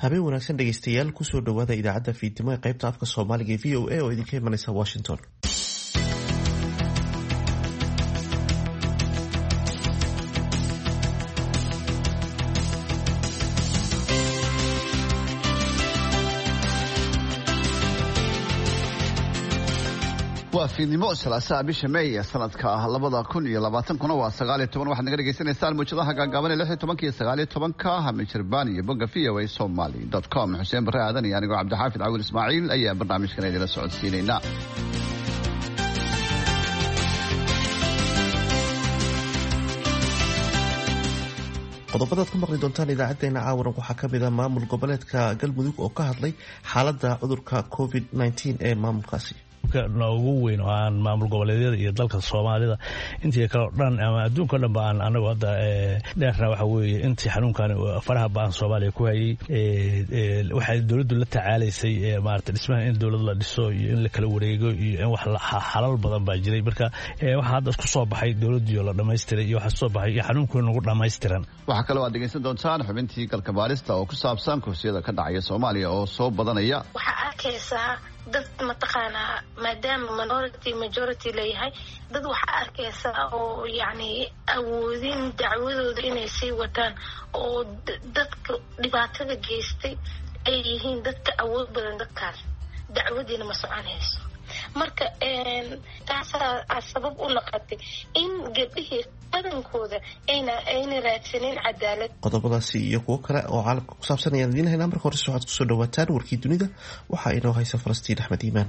habeen wanaagsan dhegeystayaal kusoo dhawaada idaacadda fiidnimo ee qaybta afka soomaaliga ee VOA oo idinka imanaysa Washington. waa fiidnimo salaasaa bisha May sanadka 2020 kuna waa 19 waxaad naga dhagaysanaysaan muujadaha gaagaaban ee 16 iyo 19 hamijirbaan iyo bogga voasomali.com. Xuseen Barre Aadan iyo anigoo Cabdixaafid Cawil Ismaaciil ayaa barnaamijkan idinla socodsiinayna. qodobadaad ku maqli doontaan idaacadeena caawaran waxaa ka mid ah maamul goboleedka Galmudug oo ka hadlay xaaladda cudurka COVID-19 ee maamulkaasi. ugu weyn oo aan maamul goboleedyada iyo dalka Soomaalida intii kale dhan ama adduunka dhan baan anagu hadda dheerna waxa weeye intii xanuunkan faraha baan Soomaaliya ku hayay waxa dawladdu la tacaalaysay maartay dhismaha in dawladda la dhiso iyo in la kala wareego iyo in wax xalal badan baa jiray marka waxa hadda isku soo baxay dawladdu la dhameystiray iyo waxa soo baxay xanuunku nagu dhameystiran. waxa kale oo aad dhegeysan doontaan xubintii galka baarista oo ku saabsan kursiyada ka dhacaya Soomaaliya oo soo badanaya. waxa arkaysaa dad mataqaana maadaama minority majority leeyahay dad waxa arkaysa oo yani awoodin dacwadooda inay sii wataan oo dadka dhibaatada geystay ay yihiin dadka awood badan dadkaas dacwadiina ma soconayso marka taasaa sabab u noqotay in gabdhihii badankooda ayna raadsanin cadaalad. qodobadaasi iyo kuwo kale oo caalamka ku saabsan ayaan idiin haynaa. marka hore waxaad kusoo dhawaataan warkii dunida waxaa inoo haysa Falastiin Axmed Iimaan.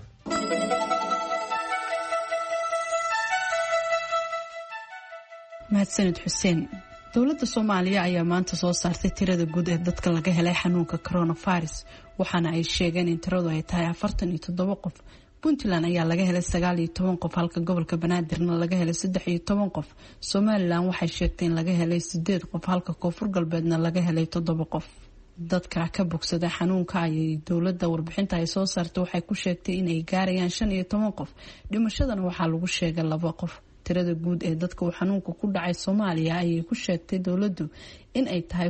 mahadsanid Xuseen. dowladda Soomaaliya ayaa maanta soo saartay tirada guud ee dadka laga helay xanuunka coronavirus waxaana ay sheegeen in tiradu ay tahay 47 qof. Puntland ayaa laga helay 19 qof halka gobolka Banaadirna laga helay 13 qof. Somaliland waxay sheegtay in laga helay 8 qof halka Koonfur Galbeedna laga helay 7 qof. dadka ka bogsada xanuunka ay dowladda warbixinta ay soo saartay waxay ku sheegtay in ay gaarayaan 15 qof. dhimashadana waxaa lagu sheegay 2 qof. tirada guud ee dadka uu xanuunku ku dhacay Soomaaliya ayay ku sheegtay dowladdu in ay tahay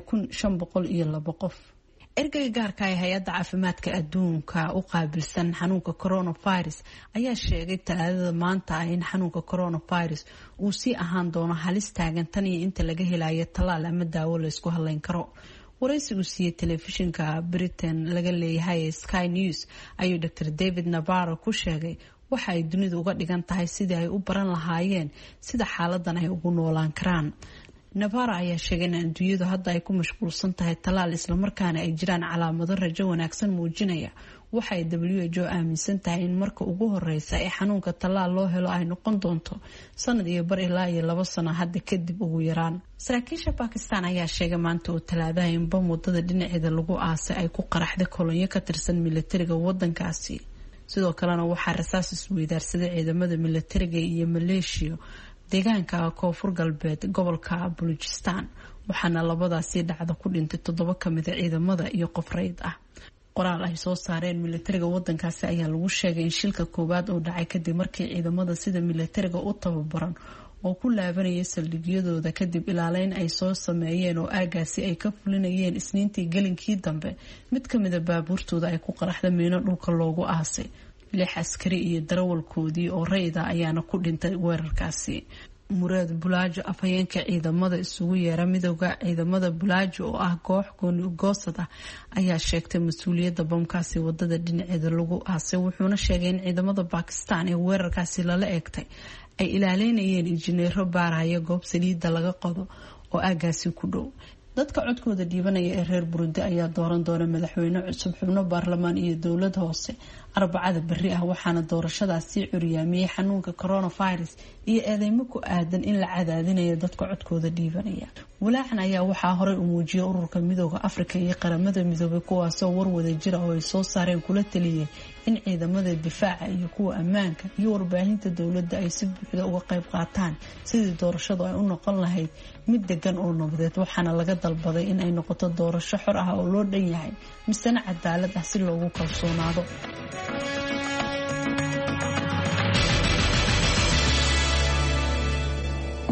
1502 qof. ergeyga gaarka ah hay'adda caafimaadka adduunka u qaabilsan xanuunka coronavirus ayaa sheegay talaadada maanta in xanuunka coronavirus uu sii ahaan doono halis taagan tan iyo inta laga helayo talaal ama daawo la isku halayn karo. waraysigu siiyay telefishinka Britain laga leeyahay Sky News ayuu Dr. David Navarro ku sheegay waxa ay dunidu uga dhigan tahay sidii ay u baran lahaayeen sida xaaladan ay ugu noolaan karaan. Navarro ayaa sheegay in adduunyadu hadda ay ku mashquulsan tahay talaal isla markaana ay jiraan calaamado rajo wanaagsan muujinaya. waxa ay WHO aaminsan tahay in marka ugu horeysa ee xanuunka talaal loo helo ay noqon doonto sanad iyo bar ilaa iyo 2 sano hadda kadib ugu yaraan. saraakiisha Pakistan ayaa sheegay maanta oo talaadaha in bam wadada dhinaceeda lagu aasay ay ku qaraxday kolonyo ka tirsan militariga wadankaasi. sidoo kalena waxaa rasaas isweydaarsaday ciidamada militariga iyo Maleeshiya deegaanka Koonfur Galbeed gobolka Balochistan waxaana labadaasi dhacdo ku dhintay 7 kamid ah ciidamada iyo qof rayid ah. qoraal ay soo saareen militariga wadankaasi ayaa lagu sheegay in shilka koowaad uu dhacay kadib markii ciidamada sida militariga u tababaran oo ku laabanayay saldhigyadooda kadib ilaaleyn ay soo sameeyeen oo aagaasi ay ka fulinayeen isniintii galinkii dambe mid kamid ah baabuurtooda ay ku qaraxday miino dhulka loogu aasay. 6 askari iyo darawalkoodii oo rayid ah ayaana ku dhintay weerarkaasi. Muraad Bulaajo afhayeenka ciidamada isugu yeera midowga ciidamada Bulaajo oo ah koox goosad ah ayaa sheegtay mas'uuliyadda bamkaasi wadada dhinaceeda lagu aasay wuxuuna sheegay in ciidamada Pakistan ee weerarkaasi lala eegtay ay ilaalinayeen injineero baaraya goob saliidda laga qodo oo aagaasi ku dhow. dadka codkooda dhiibanaya ee reer Burundi ayaa dooran doona madaxweyne cusub xubno baarlamaan iyo dowlad hoose Arbacada berri ah waxaana doorashadaasi curyaamiyay xanuunka coronavirus iyo eedeymo ku aadan in la cadaadinayo dadka codkooda dhiibanaya. walaacan ayaa waxaa horey u muujiyay ururka midowga Afrika iyo qaramada midoobay kuwaasoo warwada jira oo ay soo saareen kula taliyay in ciidamada difaaca iyo kuwa ammaanka iyo warbaahinta dowladda ay si buuxda uga qayb qaataan sidii doorashadu ay u noqon lahayd mid degan oo nabadeed waxaana laga dalbaday in ay noqoto doorasho xor ah oo loo dhan yahay misana cadaalad ah si loogu kalsoonaado.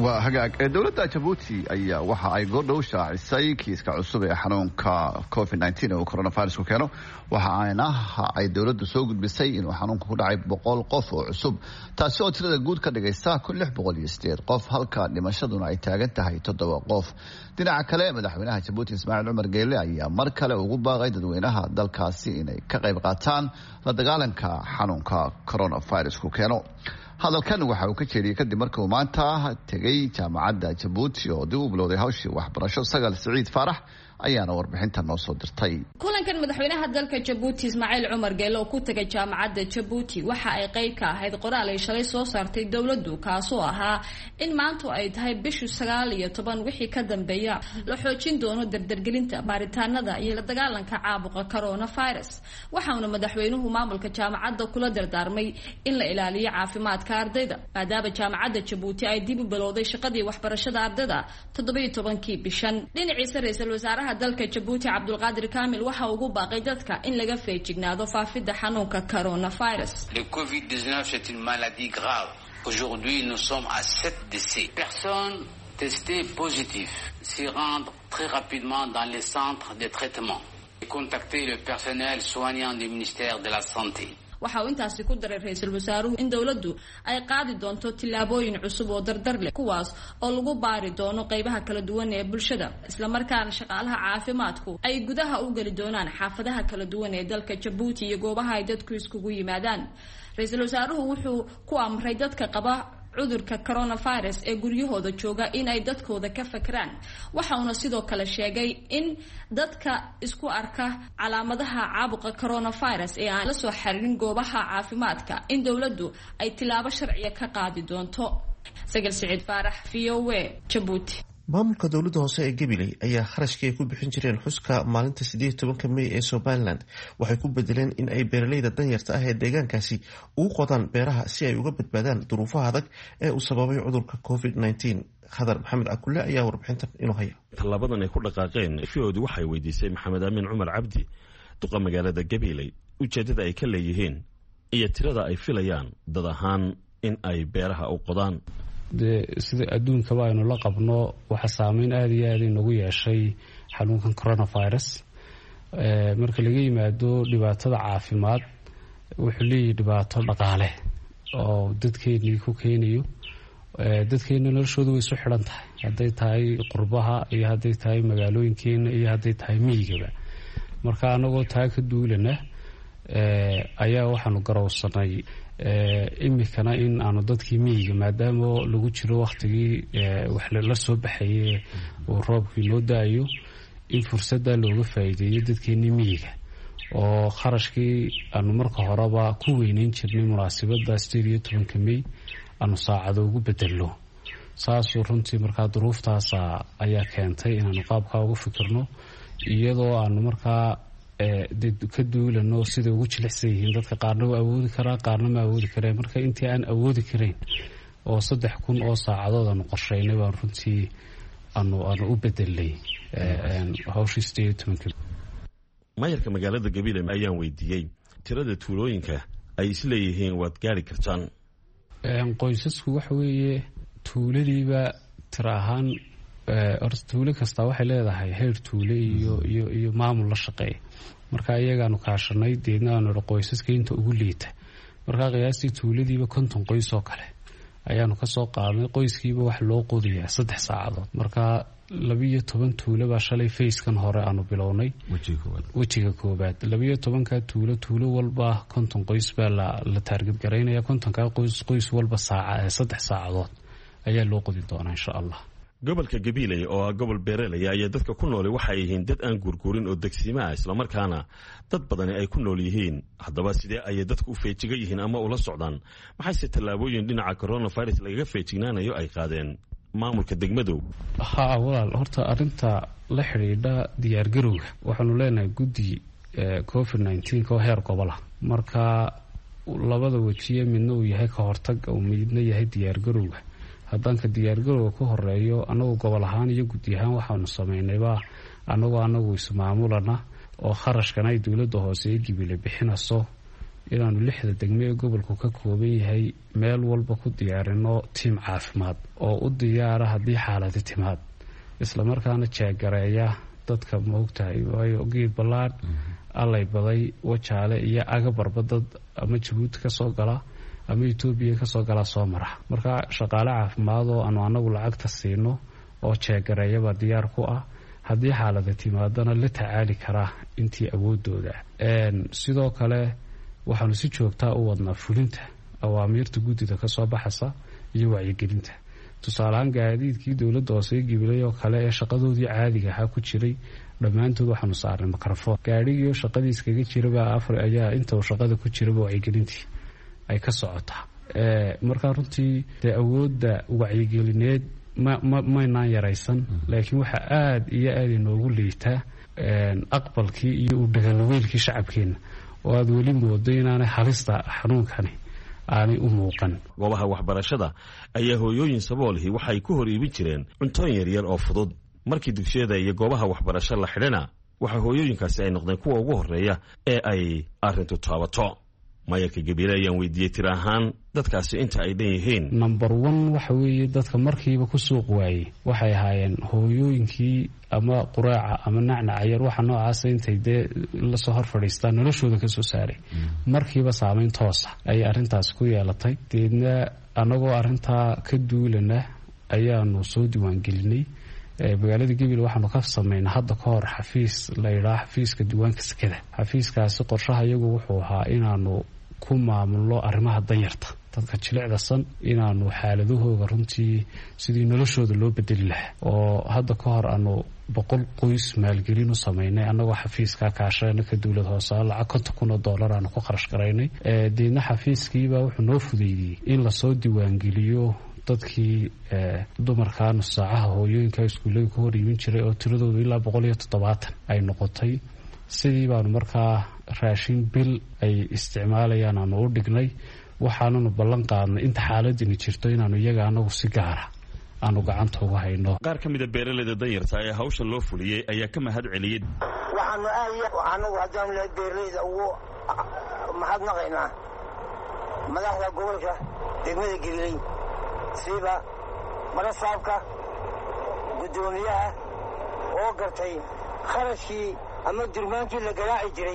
waa hagaag dowladda Djibouti ayaa waxa ay goordhow shaacisay kiiska cusub ee xanuunka COVID-19 oo coronavirus keeno waxa ay dowladdu soo gudbisay inuu xanuunku ku dhacay 100 qof oo cusub taasi oo tirada guud ka dhigaysa 608 qof halka dhimashaduna ay taagan tahay 7 qof dhinaca kale madaxweynaha Djibouti Ismaaciil Cumar Geelle ayaa mar kale ugu baaqay dadweynaha dalkaasi inay ka qayb qaataan la dagaalanka xanuunka coronavirus keeno hadalkan waxa uu ka jeediyay kadib markii uu maanta tagay jaamacadda Djibouti oo dib u bilowday hawshii waxbarasho Sagal Saciid Faarax ayaana warbixinta noo soo dirtay. kulankan madaxweynaha dalka Djibouti Ismaaciil Cumar Geelle oo ku tagay jaamacadda Djibouti waxa ay qayb ka ahayd qoraal ay shalay soo saartay dawladdu kaasoo ahaa in maanta ay tahay bisha 19 wixii ka dambeeya la xoojin doono dardargelinta baaritaanada iyo la dagaalanka caabuqa coronavirus waxaana madaxweynuhu maamulka jaamacadda kula dardaarmay in la ilaaliyo caafimaadka ardayda maadaama jaamacadda Djibouti ay dib u bilowday shaqadii waxbarashada ardayda 17kii bishan dhinaciisa ra'iisul wasaaraha dalka Djibouti Abdulqaadir Kaamil waxa ugu baaqay dadka in laga feejignaado faafidda xanuunka coronavirus. Le Covid-19 c'est une maladie grave. Aujourd'hui nous sommes à 7 décès. Personnes testées positives s'y rendent très rapidement dans les centres de traitement et contacter le personnel soignant du ministère de la Santé. waxa uu intaasi ku daray ra'iisul wasaaruhu in dawladdu ay qaadi doonto tillaabooyin cusub oo dardar leh kuwaas oo lagu baari doono qaybaha kala duwan ee bulshada isla markaana shaqaalaha caafimaadku ay gudaha u gali doonaan xaafadaha kala duwan ee dalka Djibouti iyo goobaha ay dadku iskugu yimaadaan ra'iisul wasaaruhu wuxuu ku amray dadka qaba cudurka coronavirus ee guryahooda jooga in ay dadkooda ka fakraan waxa uu sidoo kale sheegay in dadka isku arka calaamadaha caabuqa coronavirus ee aan la soo xiriirin goobaha caafimaadka in dawladdu ay tilaabo sharciya ka qaadi doonto. Sagal Saciid Faarax VOA Djibouti. maamulka dowladda hoose ee Gabiley ayaa kharashkii ay ku bixin jireen xuska maalinta 18 May ee Somaliland waxay ku bedeleen in ay beeralayda danyarta ah ee deegaankaasi ugu qodaan beeraha si ay uga badbaadaan duruufaha adag ee uu sababay cudurka COVID-19. Khadar Maxamed Akulle ayaa warbixintan inoo haya. Talabadan ay ku dhaqaaqeen fiyoodi waxay weydiisay Maxamed Aamin Cumar Cabdi duqa magaalada Gabiley ujeedada ay ka leeyihiin iyo tirada ay filayaan dad ahaan in ay beeraha u qodaan. sida adduunkaba aynu la qabno waxa saameyn aad iyo aad inagu yeeshay xanuunkan coronavirus marka laga yimaado dhibaatada caafimaad wuxuu leeyahay dhibaato dhaqaale oo dadkeennii ku keenayo dadkeena noloshoodu way isu xidhan tahay hadday tahay qurbaha iyo hadday tahay magaalooyinkeena iyo hadday tahay miyigaba marka anagoo taa ka duulana ayaa waxaanu garowsanay imikana in aanu dadkii miyiga maadaama lagu jiro waqtigii wax la soo baxayay oo roobkii loo daayo in fursadda looga faa'iideeyo dadkeenii miyiga oo kharashkii aanu marka horeba ku weyneyn jirnay munaasabadda 18 May aanu saacado ugu bedelno saasoo runtii markaa duruuftaas ayaa keentay inaanu qaabkaa uga fikirno iyadoo aanu markaa ka duulano sida ugu jilicsan yihiin dadka qaarna waa awoodi karaa qaarna ma awoodi kareen marka intii aan awoodi karayn oo 3,000 oo saacadood aanu qorsheynay baan runtii aanu u bedelay hawshii 18 maayarka magaalada Gabiley ayaan weydiiyey tirada tuulooyinka ay isleeyihiin waad gaari kartaan qoysasku waxa weeye tuuladiiba tira ahaan tuulo kasta waxay leedahay heer tuule iyo maamul la shaqeeya marka iyagaanu kaashanay deedna aanu qoysaska inta ugu liita marka qiyaastii tuuladiiba 50 qoys oo kale ayaanu ka soo qaadnay qoyskiiba wax loo qodiyaa 3 saacadood marka 12 tuulo baa shalay facekan hore aanu bilownay wajiga koobaad 12ka tuulo walba 50 qoys baa la target gareynaya 50ka qoys walba saaca 3 saacadood ayaa loo qodi doonaa insha Allah. gobolka Gabiley oo ah gobol beeraley ayaa dadka ku nool waxay yihiin dad aan gurgurin oo degsiima ah isla markaana dad badan ay ku nool yihiin haddaba sidee ay dadku u feejiga yihiin ama ula socdaan maxay tallaabooyin dhinaca coronavirus laga feejignaanayo ay qaadeen maamulka degmadu walaal horta arinta la xiriidha diyaar garowga waxaanu leenahay guddi COVID-19 oo heer gobol marka labada wajiye midna uu yahay ka hortag oo midna yahay diyaar garowga haddaan ka diyaargarowga ku horeeyo anagu gobol ahaan iyo guddi ahaan waxaanu sameynayba anagu ismaamulana oo kharashkan ay dowladda hoose ee Gabiley bixinayso inaanu 6 degmo ee gobolku ka kooban yahay meel walba ku diyaarino tiim caafimaad oo u diyaara haddii xaaladi timaad isla markaana jeegareeya dadka moogtahay waayo geed ballaadh allay baday wajaale iyo agabarba dad ama Jabuuti ka soo gala ama Itoobiya ka soo gala soo mara marka shaqaale caafimaad oo aanu anagu lacagta siino oo jeegareeyaba diyaar ku ah haddii xaalada timaadana la tacaali karaa intii awoodooda sidoo kale waxaanu si joogtaa u wadnaa fulinta awaamiirta guddida ka soo baxaysa iyo wacyigelinta tusaalahaan gaadiidkii dowladda hoose Gabiley oo kale ee shaqadoodii caadiga ahaa ku jiray dhammaantood waxaanu saarnay mikrofon gaadhigii shaqadiis kaga jiraba afar ayaa inta uu shaqada ku jiraba wacyigelintii ay ka socotaa marka runtii awoodda wacyigelineed ma yaraysan laakiin waxa aad iyo aad inoogu liitaa aqbalkii iyo u dhagaalweelkii shacabkeena oo aad weli moodo inaanay halista xanuunkani aanay u muuqan goobaha waxbarashada ayaa hooyooyin saboolhi waxay ku hor iibin jireen cuntooyin yaryar oo fudud markii dugsiyada iyo goobaha waxbarasho la xidhana waxa hooyooyinkaasi ay noqdeen kuwa ugu horeeya ee ay arrintu taabato maayarka Gabiley ayaan weydiiyey tir ahaan dadkaasi inta ay dhan yihiin number 1 waxa weeye dadka markiiba ku suuq waayay waxay ahaayeen hooyooyinkii ama quraaca ama nacnac yar waxa noocaas intay la soo hor fadhiistaan noloshooda ka soo saaray markiiba saameyn toos ah ay arintaas ku yeelatay deedna anagoo arinta ka duulana ayaanu soo diiwaan gelinay magaalada Gabiley waxaanu ka sameynaa hadda ka hor xafiis la yiraahdo xafiiska diiwaanka sakada xafiiskaasi qorshaha iyagu wuxuu ahaa inaanu ku maamulno arrimaha danyarta dadka jilicdasan inaanu xaaladahooda runtii sidii noloshooda loo bedeli lahaa oo hadda ka hor aanu 100 qoys maalgelin u sameynay anagoo xafiiska kaashana ka dawlad hoose lacag $50,000 aanu ku kharash gareynay deedna xafiiskiiba wuxuu noo fudeeyay in la soo diiwaan geliyo dadkii dumarka nusaacaha hooyooyinka iskuulada ku hor iibin jiray oo tiradoodu ilaa 170 ay noqotay sidii baanu markaa raashin bil ay isticmaalayaan aanu u dhignay waxaananu ballan qaadnay inta xaaladani jirto inaanu iyaga anagu si gaara aanu gacanta uga hayno qaar ka mid ah beeraleyda danyarta ee hawsha loo fuliyay ayaa ka mahad celiyay waxaanu anagu haddaan beeraleyda ugu mahadnaqaynaa madaxda gobolka degmada Gabiley siba marasaabka gudoomiyaha oo gartay kharashkii ama durmaankii la garaaci jiray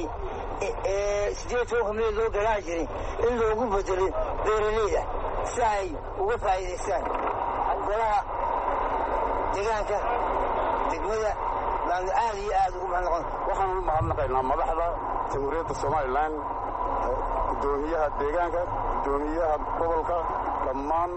ee 8 meel loo garaaci jiray in loogu bedelo beeraleyda si ay uga faa'iideystaan golaha deegaanka degmada baan aad iyo aad ugu mahadnaqon waxaan u mahadnaqaynaa madaxda jamhuuriyadda Soomaaliland gudoomiyaha deegaanka gudoomiyaha gobolka dhammaan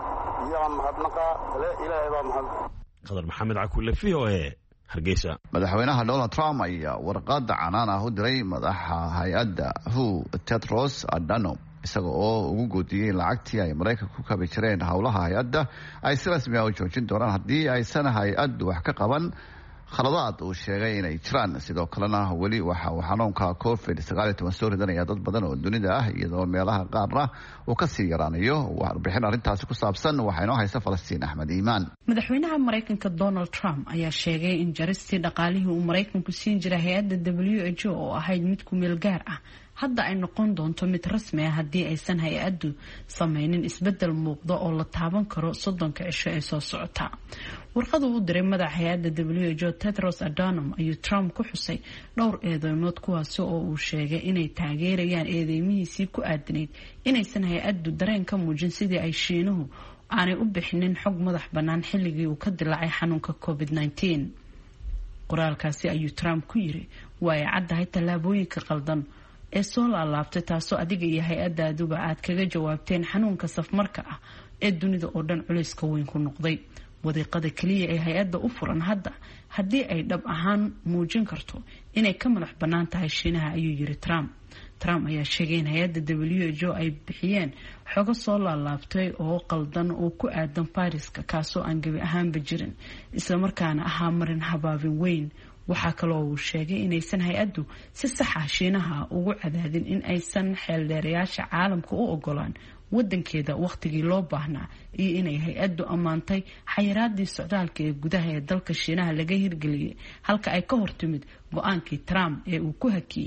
qadar maxamed cakulle VOA Hargeysa madaxweynaha Donald Trump ayaa warqad canaan ah u diray madaxa hay'adda WHO Tedros Adhanom isaga oo ugu goodiyay lacagtii ay Mareykanka ku kabi jireen howlaha hay'adda ay si rasmi ah u joojin doonaan haddii aysan hay'addu wax ka qaban khaladaad uu sheegay inay jiraan sidoo kalena weli waxa uu xanuunka COVID-19 soo ridanaya dad badan oo dunida ah iyadoo meelaha qaarna uu ka sii yaraanayo warbixin arrintaasi ku saabsan waxaa inoo haysa Falastiin Axmed Iimaan madaxweynaha Mareykanka Donald Trump ayaa sheegay in jaristii dhaqaalihii uu Mareykanku siin jiray hay'adda WHO oo ahayd mid ku meel gaar ah hadda ay noqon doonto mid rasmi ah haddii aysan hay'addu sameynin isbedel muuqda oo la taaban karo 30 cisho ee soo socota warqad uu diray madaxa hay'adda WHO Tedros Adhanom ayuu Trump ku xusay dhowr eedeymood kuwaas oo uu sheegay inay taageerayaan eedeymihiisii ku aadanayd inaysan hay'addu dareen ka muujin sidii ay Shiinuhu aanay u bixinin xog madax bannaan xilligii uu ka dilaacay xanuunka COVID-19 qoraalkaasi ayuu Trump ku yiri way caddahay tallaabooyinka qaldan ee soo laabtay taasoo adiga iyo hay'adaaduba aad kaga jawaabteen xanuunka safmarka ah ee dunida oo dhan culayska weyn ku noqday wadiiqada kaliya ee hay'adda u furan hadda haddii ay dhab ahaan muujin karto inay ka madax bannaan tahay Shiinaha ayuu yiri Trump ayaa sheegay in hay'adda WHO ay bixiyeen xogo soo laabtay oo qaldan oo ku aadan fayraska kaasoo aan gabi ahaanba jirin isla markaana ahaa marin habaabin weyn waxaa kaloo uu sheegay inaysan hay'addu si sax ah Shiinaha ugu cadaadin in aysan xeeldheerayaasha caalamka u ogolaan wadankeeda waqtigii loo baahnaa iyo inay hay'addu ammaantay xayiraadii socdaalka ee gudaha ee dalka Shiinaha laga hirgeliyay halka ay ka hortimid go'aankii Trump ee uu ku hakiyay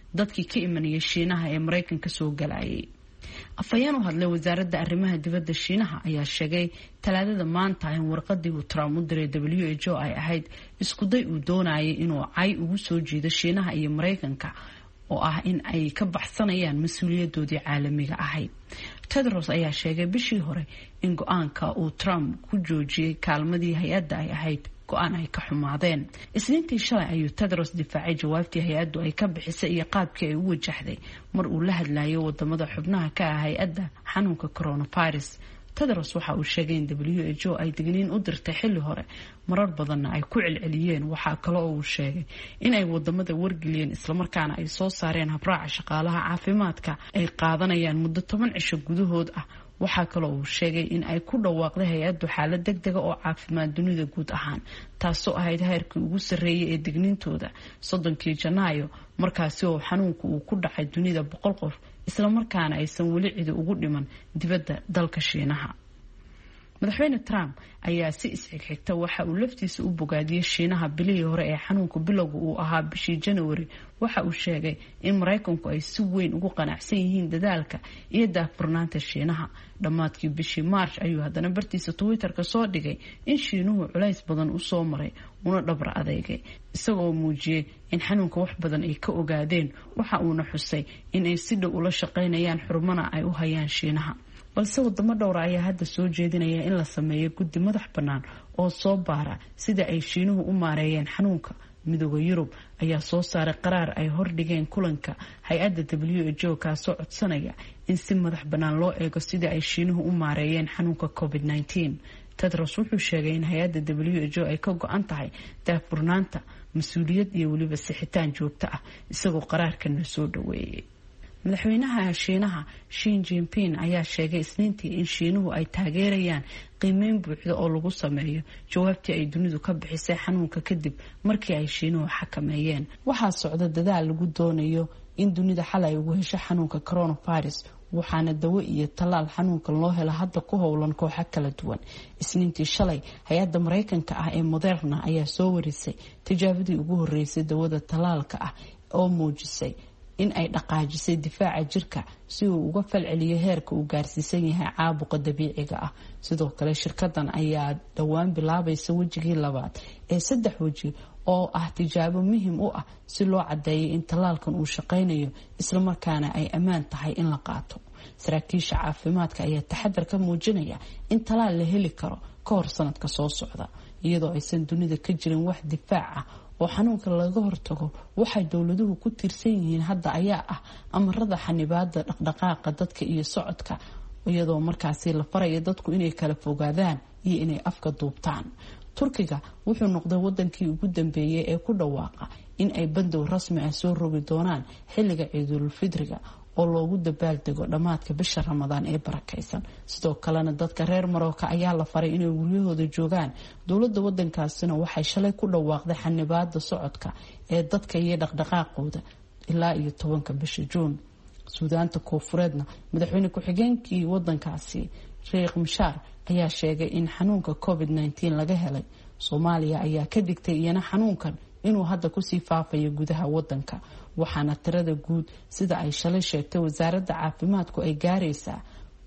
dadkii ka imanayay shiinaha ee maraykanka soo galayay. afhayeen u hadlay wasaaradda arrimaha dibadda shiinaha ayaa sheegay talaadada maanta in warqadii uu Trump u diray WHO ay ahayd iskuday uu doonayay inuu cay ugu soo jiido shiinaha iyo maraykanka oo ah in ay ka baxsanayaan mas'uuliyadoodii caalamiga ahayd. Tedros ayaa sheegay bishii hore in go'aanka uu Trump ku joojiyay kaalmadii hay-adda ay ahayd go'aan ay ka xumaadeen. Isniintii shalay ayuu Tedros difaacay jawaabtii hay-addu ay ka bixisay iyo qaabkii ay u wajahday mar uu la hadlayay wadamada xubnaha ka ah hay-adda xanuunka coronavirus. Tedros waxa uu sheegay in WHO ay digniin u dirtay xilli hore marar badanna ay ku celceliyeen. waxa kale oo uu sheegay in ay wadamada wargeliyeen isla markaana ay soo saareen habraaca shaqaalaha caafimaadka ay qaadanayaan muddo 10 cisho gudahood ah. waxa kale oo uu sheegay in ay ku dhawaaqday hay-addu xaalad degdeg ah oo caafimaad dunida guud ahaan taasoo ahayd heerkii ugu sarreeyay ee digniintooda 30 Janaayo markaasi oo xanuunku uu ku dhacay dunida 100 qof isla markaana aysan weli cidi ugu dhiman dibadda dalka Shiinaha. madaxweyne Trump ayaa si isxigxigta waxa uu laftiisa u bogaadiyay Shiinaha bilihii hore ee xanuunka bilowga uu ahaa bishii January. waxa uu sheegay in Maraykanku ay si weyn ugu qanacsan yihiin dadaalka iyo daahfurnaanta Shiinaha. dhammaadkii bishii March ayuu haddana bartiisa Twitter-ka soo dhigay in Shiinuhu culays badan u soo maray una dhabar adeegay isagoo muujiyay in xanuunka wax badan ay ka ogaadeen. waxa uuna xusay in ay si dhow ula shaqaynayaan xurmana ay u hayaan Shiinaha. balse wadamo dhowr ayaa hadda soo jeedinaya in la sameeyo guddi madax bannaan oo soo baara sida ay Shiinuhu u maareeyeen xanuunka. midowga Yurub ayaa soo saaray qaraar ay hordhigeen kulanka hay-adda WHO kaasoo codsanaya in si madax bannaan loo eego sida ay Shiinuhu u maareeyeen xanuunka COVID-19. Tedros wuxuu sheegay in hay-adda WHO ay ka go'an tahay daahfurnaanta, mas'uuliyad iyo weliba sixitaan joogto ah isagoo qaraarkan soo dhaweeyay. madaxweynaha Shiinaha Xi Jinping ayaa sheegay Isniintii in Shiinuhu ay taageerayaan qiimeyn buuxda oo lagu sameeyo jawaabtii ay dunidu ka bixisay xanuunka kadib markii ay Shiinuhu xakameeyeen. waxaa socda dadaal lagu doonayo in dunida xal ay ugu hesho xanuunka coronavirus waxaana dawo iyo talaal xanuunkan loo helo hadda ku howlan kooxo kala duwan. Isniintii shalay hay-adda Maraykanka ah ee Moderna ayaa soo warisay tijaabadii ugu horeysay dawada talaalka ah oo muujisay in ay dhaqaajisay difaaca jirka si uu uga falceliyo heerka uu gaarsiisan yahay caabuqa dabiiciga ah. sidoo kale shirkadan ayaa dhawaan bilaabaysa wajigii labaad ee 3 waji oo ah tijaabo muhiim u ah si loo cadeeyo in talaalkan uu shaqeynayo isla markaana ay amaan tahay in la qaato. saraakiisha caafimaadka ayaa taxadar ka muujinaya in talaal la heli karo ka hor sanadka soo socda iyadoo aysan dunida ka jirin wax difaac ah oo xanuunka laga hortago. waxay dawladuhu ku tiirsan yihiin hadda ayaa ah amarada xanibaada dhaqdhaqaaqa dadka iyo socodka iyadoo markaasi la farayo dadku inay kala fogaadaan iyo inay afka duubtaan. Turkiga wuxuu noqday wadankii ugu dambeeyay ee ku dhawaaqa in ay bandow rasmi ah soo rogi doonaan xilliga Ciidul Fidriga oo loogu dabaaldego dhamaadka bisha Ramadaan ee barakaysan. sidoo kalena dadka reer Marocco ayaa la faray inay guryahooda joogaan. dawladda wadankaasina waxay shalay ku dhawaaqday xanibaada socodka ee dadka iyo dhaqdhaqaaqooda ilaa iyo 10 bisha Juun. Suudaanta Koonfureedna madaxweyne ku-xigeenkii wadankaasi Sheikh Mashar ayaa sheegay in xanuunka COVID-19 laga helay. Soomaaliya ayaa ka digtay iyana xanuunkan inuu hadda ku sii faafayo gudaha wadanka waxaana tirada guud sida ay shalay sheegtay wasaaradda caafimaadku ay gaaraysaa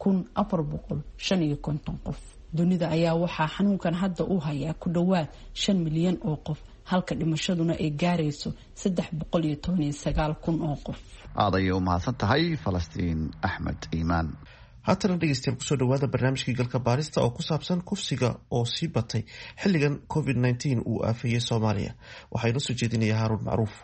1450 qof. dunida ayaa waxaa xanuunkan hadda u hayaa ku dhawaad 5 milyan oo qof halka dhimashaduna ay gaarayso 319,000 oo qof. aad ayay u mahadsan tahay Falastiin Axmed Iimaan. haatana dhegeystayaal kusoo dhawaada barnaamijkii galka baarista oo ku saabsan kufsiga oo sii batay xilligan COVID-19 uu aafeeyey Soomaaliya. waxaa inoo soo jeedinaya Haaruun Macruuf.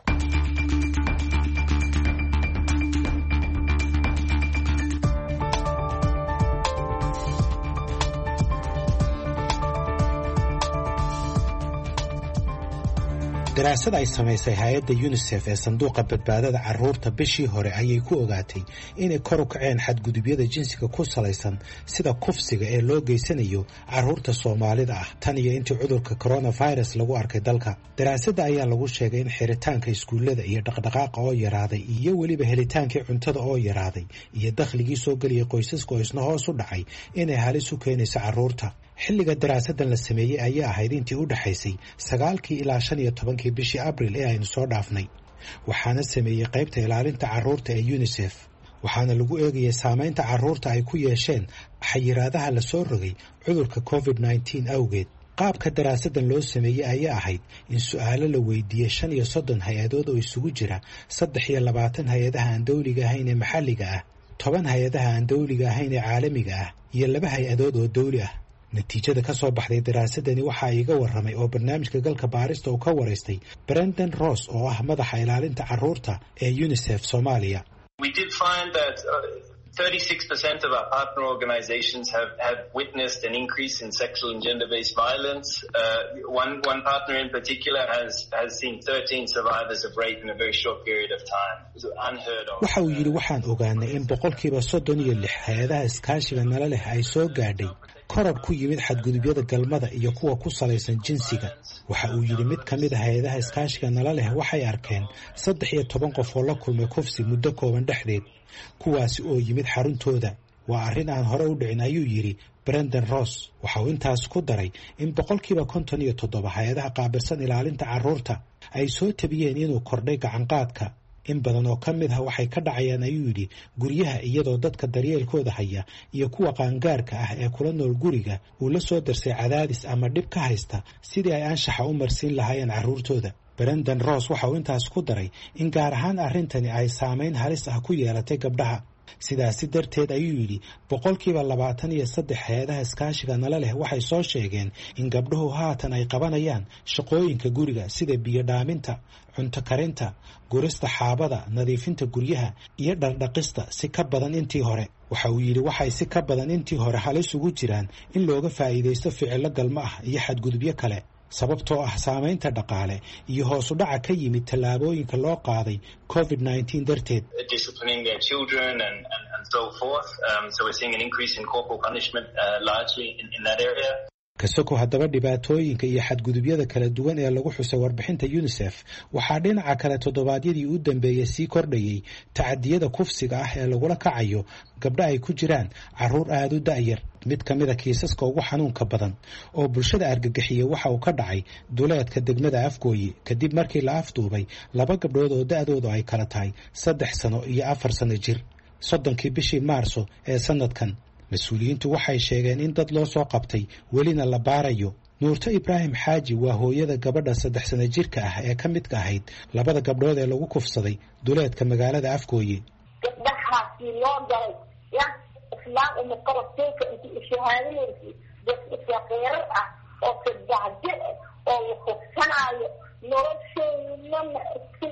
daraasad ay samaysay hay-adda UNICEF ee sanduuqa badbaadada carruurta bishii hore ayay ku ogaatay inay kor u kaceen xadgudubyada jinsiga ku salaysan sida kufsiga ee loo geysanayo carruurta Soomaalida ah tan iyo intii cudurka coronavirus lagu arkay dalka. daraasadda ayaa lagu sheegay in xiritaanka iskuullada iyo dhaqdhaqaaqa oo yaraaday iyo weliba helitaankii cuntada oo yaraaday iyo dakhligii soo geliyay qoysaska oo isna hoos u dhacay inay halis u keenayso carruurta. xilliga daraasadan la sameeyey ayaa ahayd intii u dhaxaysay 9 ilaa 15 bishii Abriil ee aynu soo dhaafnay. waxaana sameeyey qaybta ilaalinta carruurta ee UNICEF waxaana lagu eegayay saamaynta carruurta ay ku yeesheen xayiraadaha la soo rogay cudurka COVID-19 awgeed. qaabka daraasadan loo sameeyey ayaa ahayd in su'aalo la weydiiyey 35 hay-adood oo isugu jira 23 hay-adaha aan dawliga ahayn ee maxalliga ah, 10 hay-adaha aan dawliga ahayn ee caalamiga ah iyo 2 hay-adood oo dawli ah. natiijada ka soo baxday daraasadani waxaa iiga warramay oo barnaamijka galka baarista uu ka waraystay Brendan Ross oo ah madaxa ilaalinta carruurta ee UNICEF Soomaaliya. We did find that 36% of our partner organizations have witnessed an increase in sexual and gender-based violence. One partner in particular has seen 13 survivors of rape in a very short period of time. It was unheard of. Waxa uu yiri waxaan ogaanay in 36% hay'adaha iskaashiga nala leh ay soo gaadhay koror ku yimid xadgudubyada galmada iyo kuwa ku salaysan jinsiga. waxa uu yiri mid kamid ah hay'adaha iskaashiga nala leh waxay arkeen 13 qof oo la kulmay kufsi muddo kooban dhexdeed, kuwaasi oo yimid xaruntooda. waa arrin aan hore u dhicin ayuu yiri Brendan Ross. waxa uu intaas ku daray in 57% hay'adaha qaabilsan ilaalinta carruurta ay soo tabiyeen inuu kordhay gacanqaadka. in badan oo ka mid ah waxay ka dhacayaan ayuu yidhi guryaha iyadoo dadka daryeelkooda haya iyo kuwa qaangaarka ah ee kula nool guriga uu la soo darsay cadaadis ama dhib ka haysta sidii ay anshaxa u marsiin lahaayeen carruurtooda. Brendan Ross waxa uu intaas ku daray in gaar ahaan arrintani ay saamayn halis ah ku yeelatay gabdhaha. sidaasi darteed ayuu yidhi 23% hay'adaha iskaashiga nala leh waxay soo sheegeen in gabdhuhu haatan ay qabanayaan shaqooyinka guriga sida biyo dhaaminta, cunto karinta, gurista xaabada, nadiifinta guryaha iyo dhardhaqista si ka badan intii hore. waxa uu yidhi waxay si ka badan intii hore halis ugu jiraan in looga faa'iidaysto ficilo galmo ah iyo xadgudubyo kale sababtoo ah saamaynta dhaqaale iyo hoos u dhaca ka yimid tallaabooyinka loo qaaday COVID-19 darteed. Disciplining their children and so forth. So we're seeing an increase in corporal punishment largely in that area. kasoko haddaba dhibaatooyinka iyo xadgudubyada kala duwan ee lagu xusay warbixinta UNICEF waxaa dhinaca kale toddobaadyadii u dambeeyay sii kordhayay tacadiyada kufsiga ah ee lagula kacayo gabdho ay ku jiraan carruur aad u da'yar. mid ka mid a kiisaska ugu xanuunka badan oo bulshada argagixiyay waxa uu ka dhacay duleedka degmada Afgooye kadib markii la afduubay 2 gabdhood oo da'doodu ay kala tahay 3 sano iyo 4 sano jir 30kii bishii Maarso ee sanadkan. mas-uuliyiintu waxay sheegeen in dad loo soo qabtay welina la baarayo. Nuurto Ibraahim Xaaji waa hooyada gabadha 3 sano jirka ah ee ka midka ahayd 2 gabdhood ee lagu kufsaday duleedka magaalada Afgooye. gabdhahaasi loo galay islaam uma qarabteeka intii shahaadinaysi dad isaqeerar ah oo sadacde oo la kufsanaayo noloshayna ma arkin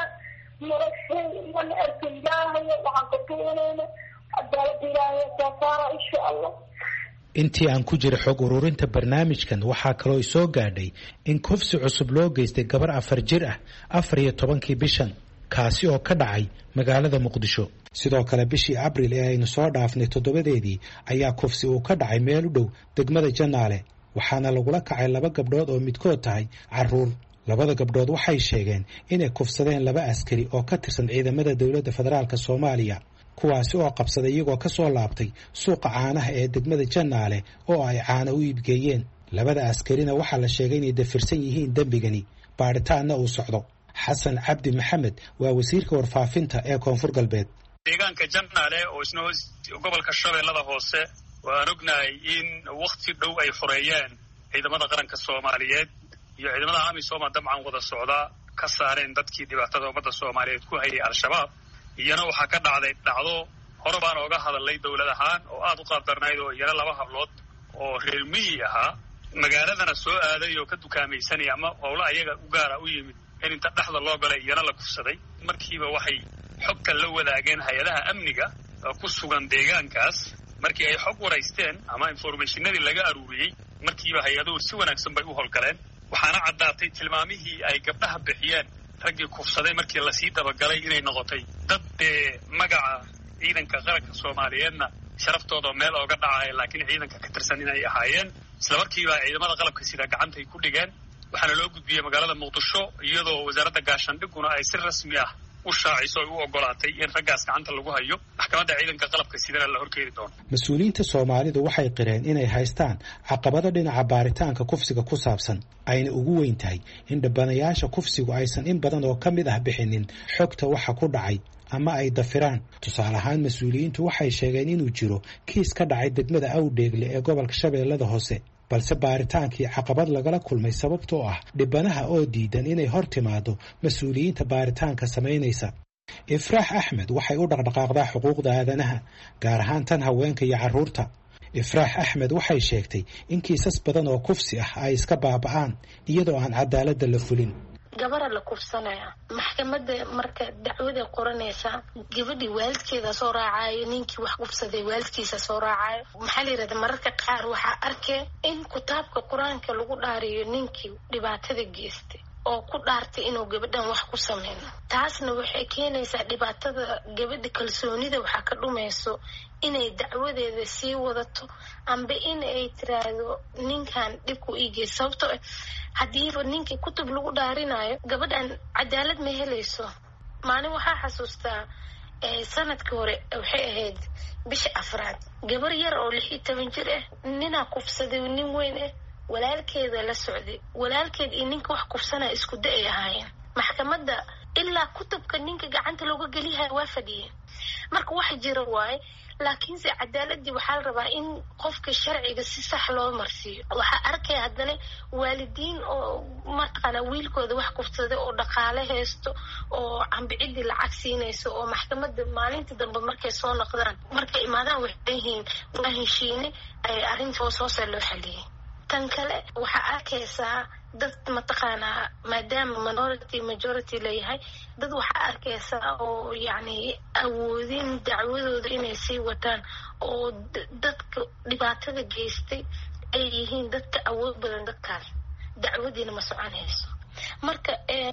noloshayna ma arkin ilaahayo waxaan ka tuunayna cadaalad ilaahay soo saara insha allah. intii aan ku jira xog ururinta barnaamijkan waxaa kaloo soo gaadhay in kufsi cusub loo geystay gabar 4 jir ah 14kii bishan kaasi oo ka dhacay magaalada Muqdisho. sidoo kale bishii Abriil ee aynu soo dhaafnay 7deedii ayaa kufsi uu ka dhacay meel u dhow degmada Janaale waxaana lagula kacay 2 gabdhood oo midkood tahay carruur. 2 gabdhood waxay sheegeen inay kufsadeen 2 askari oo ka tirsan ciidamada dawladda federaalka Soomaaliya kuwaasi oo qabsaday iyagoo ka soo laabtay suuqa caanaha ee degmada Janaale oo ay caano u iibgeeyeen. 2 askarina waxaa la sheegay inay dafirsan yihiin dambigani baaritaanna uu socdo. Xasan Cabdi Maxamed waa wasiirka warfaafinta ee Koonfur Galbeed. deegaanka Janaale oo isna gobolka Shabeellada Hoose waan ognahay in waqti dhow ay xoreeyeen ciidamada qaranka Soomaaliyeed iyo ciidamada AMISOM dabcan wada socda ka saareen dadkii dhibaatada ummadda Soomaaliyeed ku hayay al-shabaab. iyana waxaa ka dhacday dhacdo hore baan ooga hadalay dawlad ahaan oo aad u qaadarnayd oo iyana 2 hablood oo reer miyi ahaa magaaladana soo aaday oo ka dukaamaysanaya ama howlo ayaga u gaara u yimid in inta dhexda loo galay iyana la kufsaday. markiiba waxay xogta la wadaageen hay'adaha amniga ku sugan deegaankaas. markii ay xog waraysteen ama informationadii laga aruuriyay markiiba hay'aduhu si wanaagsan bay u howlgaleen. waxaana caddaatay tilmaamihii ay gabdhaha bixiyeen raggii kufsaday markii la sii dabagalay inay noqotay dad magaca ciidanka qaranka Soomaaliyeedna sharaftooda meel ooga dhacay laakiin ciidanka ka tirsan inay ahaayeen. isla markiiba ciidamada qalabka sida gacantay ku dhigeen waxaana loo gudbiyay magaalada Muqdisho iyadoo wasaaradda gaashaandhiguna ay si rasmi ah u u shaaciso ay u ogolaatay in raggaas gacanta lagu hayo maxkamadda ciidanka qalabka sidana la horkeedi doono. mas-uuliyiinta soomaalidu waxay qireen inay haystaan caqabado dhinaca baaritaanka kufsiga ku saabsan ayna ugu weyn tahay in dhibanayaasha kufsigu aysan in badan oo ka mid ah bixinin xogta waxa ku dhacay ama ay dafiraan. tusaale ahaan mas-uuliyiintu waxay sheegeen inuu jiro kiis ka dhacay degmada Awdheegle ee gobolka Shabeellada Hoose, balse baaritaankii caqabad lagala kulmay sababtoo ah dhibanaha oo diidan inay hor timaado mas-uuliyiinta baaritaanka samaynaysa. Ifraax Axmed waxay u dhaqdhaqaaqdaa xuquuqda aadanaha, gaar ahaan tan haweenka iyo carruurta. Ifraax Axmed waxay sheegtay in kiisas badan oo kufsi ah ay iska baaba'aan iyadoo aan cadaaladda la fulin. gabara la kufsanaya maxkamadda marka dacwada qoranaysa gabadhii waalidkeeda soo raacayo ninkii wax kufsaday waalidkiisa soo raacayo maxaa la yiraahdaa mararka qaar waxaa arkay in kitaabka qur-aanka lagu dhaariyo ninkii dhibaatada geystay oo ku dhaartay inuu gabadhan wax ku sameeyo. taasna waxay keenaysaa dhibaatada gabadha kalsoonida waxaa ka dhumayso inay dacwadeeda sii wadato amba in ay tiraahdo ninkan dhibku ii geystay. sababtoo haddii ninkii kutub lagu dhaarinayo gabadhan cadaalad ma helayso. maalin waxaa xasuustaa sanadkii hore waxay ahayd bisha afraad gabar yar oo 16 jir ah ninaa kufsaday nin weyn ah walaalkeeda la socday. walaalkeed iyo ninka wax kufsanaa isku day ahaayeen. maxkamadda ilaa kutubka ninka gacanta looga geliyahay waa fadhiyeen. marka wax jira waaye laakiinse cadaaladii waxaa la rabaa in qofka sharciga si sax loo marsiiyo. waxaa arkaya haddana waalidiin oo mataqaana wiilkooda wax kufsaday oo dhaqaale haysto oo cambicidii lacag siinayso oo maxkamadda maalinta dambe markay soo noqdaan markay imaadaan waxay yihiin waa heshiine arrinta hoose loo xaliyey. tan kale waxaa arkaysaa dad mataqaanaa maadaama minority majority leeyahay dad waxaa arkaysaa oo yacni awoodin dacwadooda inay sii wataan oo dadka dhibaatada geystay ay yihiin dadka awood badan dadkaas dacwadiina ma soconayso. marka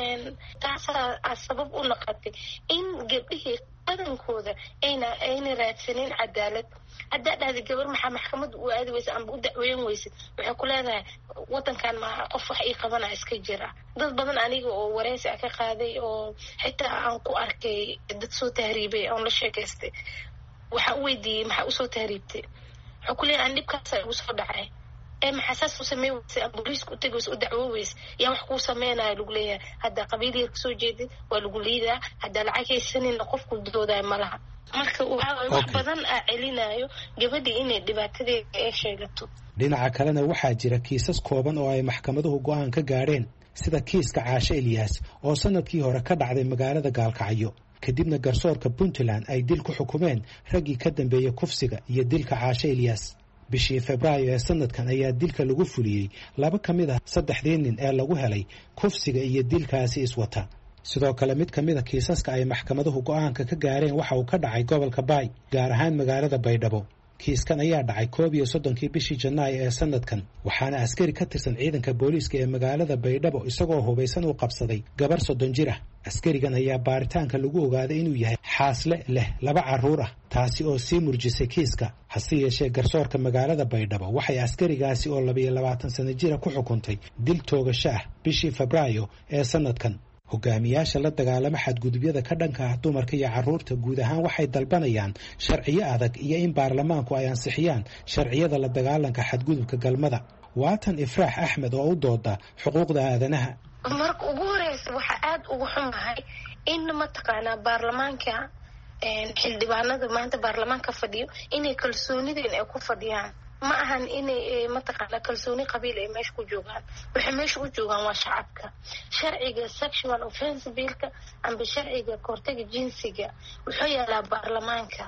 taasaa sabab u noqotay in gabdhihii badankooda ayna raadsanin cadaalad. haddaa dhahda gabar maxaa maxkamadda u aadi weysa amba u dacweyn weysid waxay ku leedahay wadankan ma qof wax ii qabana iska jira. dad badan aniga oo wareysi ka qaaday oo xitaa aan ku arkay dad soo tahriibay oon la sheekaystay waxaa u weydiiyey maxaa usoo tahriibtay waxaa ku leeyahay aan dhibkaasa igu soo dhacay maxaa saas u samey weysa ama booliiska u tegaysa u dacwo weysa yaa wax kuu sameynaya lagu leeyahay. haddaa qabiil yar kasoo jeedid waa lagu liidaa, haddaa lacag haysanina qofku doodayo malaha. marka wax badan aa celinayo gabadhii inay dhibaatadeeda ay sheegato. dhinaca kalena waxaa jira kiisas kooban oo ay maxkamaduhu go'aan ka gaadheen sida kiiska Caashe Elias oo sanadkii hore ka dhacday magaalada Gaalkacyo, kadibna garsoorka Puntland ay dil ku xukumeen raggii ka dambeeyay kufsiga iyo dilka Caashe Elias. bishii Febraayo ee sanadkan ayaa dilka lagu fuliyey 2 ka mid ah 3 nin ee lagu helay kufsiga iyo dilkaasi iswata. sidoo kale mid ka mid ah kiisaska ay maxkamaduhu go'aanka ka gaareen waxa uu ka dhacay gobolka Baay, gaar ahaan magaalada Baydhabo. kiiskan ayaa dhacay 31 bishii Janaayo ee sanadkan, waxaana askari ka tirsan ciidanka booliiska ee magaalada Baydhabo isagoo hubaysan uu qabsaday gabar 30 jir ah. askarigan ayaa baaritaanka lagu ogaaday inuu yahay xaasle leh 2 carruur ah, taasi oo sii murjisay kiiska. hase yeeshee garsoorka magaalada Baydhabo waxay askarigaasi oo 22 sano jira ku xukuntay dil toogasho ah bishii Febraayo ee sanadkan. hogaamiyaasha la dagaalama xadgudubyada ka dhanka ah dumarka iyo carruurta guud ahaan waxay dalbanayaan sharciyo adag iyo in baarlamaanku ay ansixiyaan sharciyada la dagaalanka xadgudubka galmada. waatan Ifraax Axmed oo u dooda xuquuqda aadanaha. marka ugu horeysa waxaa aad ugu xumahay in mataqaanaa baarlamaanka xildhibaanada maanta baarlamaanka fadhiyo inay kalsoonideen ay ku fadhiyaan. ma ahan inay mataqaana kalsooni qabiil ay meesha ku joogaan. waxay meesha u joogaan waa shacabka. sharciga sexual offense billka amba sharciga kahortaga jinsiga wuxuu yaalaa baarlamaanka.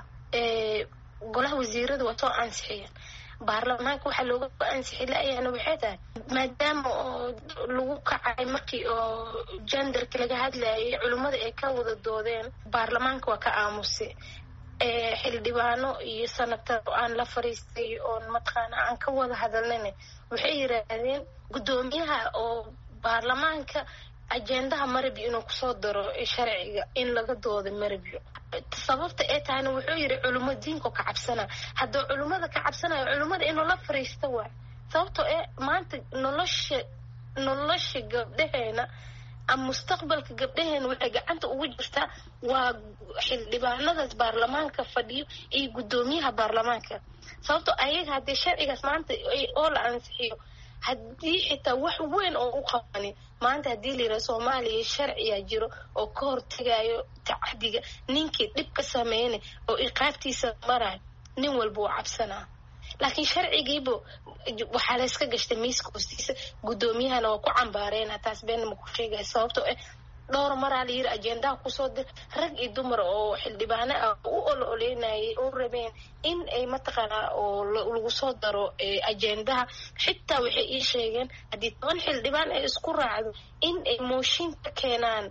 golaha wasiirada waa soo ansixiyeen. baarlamaanka waxaa looga ansixi la-ayaana waxay tahay maadaama oo lagu kacay markii oo genderka laga hadlayay culimmada ay ka wada doodeen baarlamaanka waa ka aamusay. xildhibaano iyo senator aan la fariistay oo mataqaana aan ka wada hadalnayna waxay yiraahdeen gudoomiyaha oo baarlamaanka ajendaha marabyo inuu kusoo daro sharciga in laga doodo marabyo. sababta ay tahayna wuxuu yiri culimo diinka ka cabsana. haddii culimada ka cabsanayo culimada inuu la fariisto waa sababtoo maanta nolosha gabdhaheena ama mustaqbalka gabdhaheen waxay gacanta ugu jirtaa waa xildhibaanadaas baarlamaanka fadhiyo iyo guddoomiyaha baarlamaanka sababtoo ayaga haddii sharcigaas maanta oo la ansixiyo haddii xitaa wax weyn oo u qabanin maanta haddii la yidhaha soomaaliya sharciyaa jiro oo ka hortegayo tacadiga ninkii dhib ka sameynay oo iqaabtiisa marayo nin walba uu cabsanaa laakiin sharcigiiba waxaa la iska gashtay miiska hoostiisa guddoomiyahana waa ku cambaareena taas been ma ku sheegaya sababtoo dhowr maraa la yiri ajendaha kusoo dir rag iyo dumar oo xildhibaano ah u ololeynayay oo rabeen in ay mataqaanaa oo lagu soo daro ajendaha xitaa waxay ii sheegeen haddii 10 xildhibaan ay isku raacdo in ay mooshin ka keenaan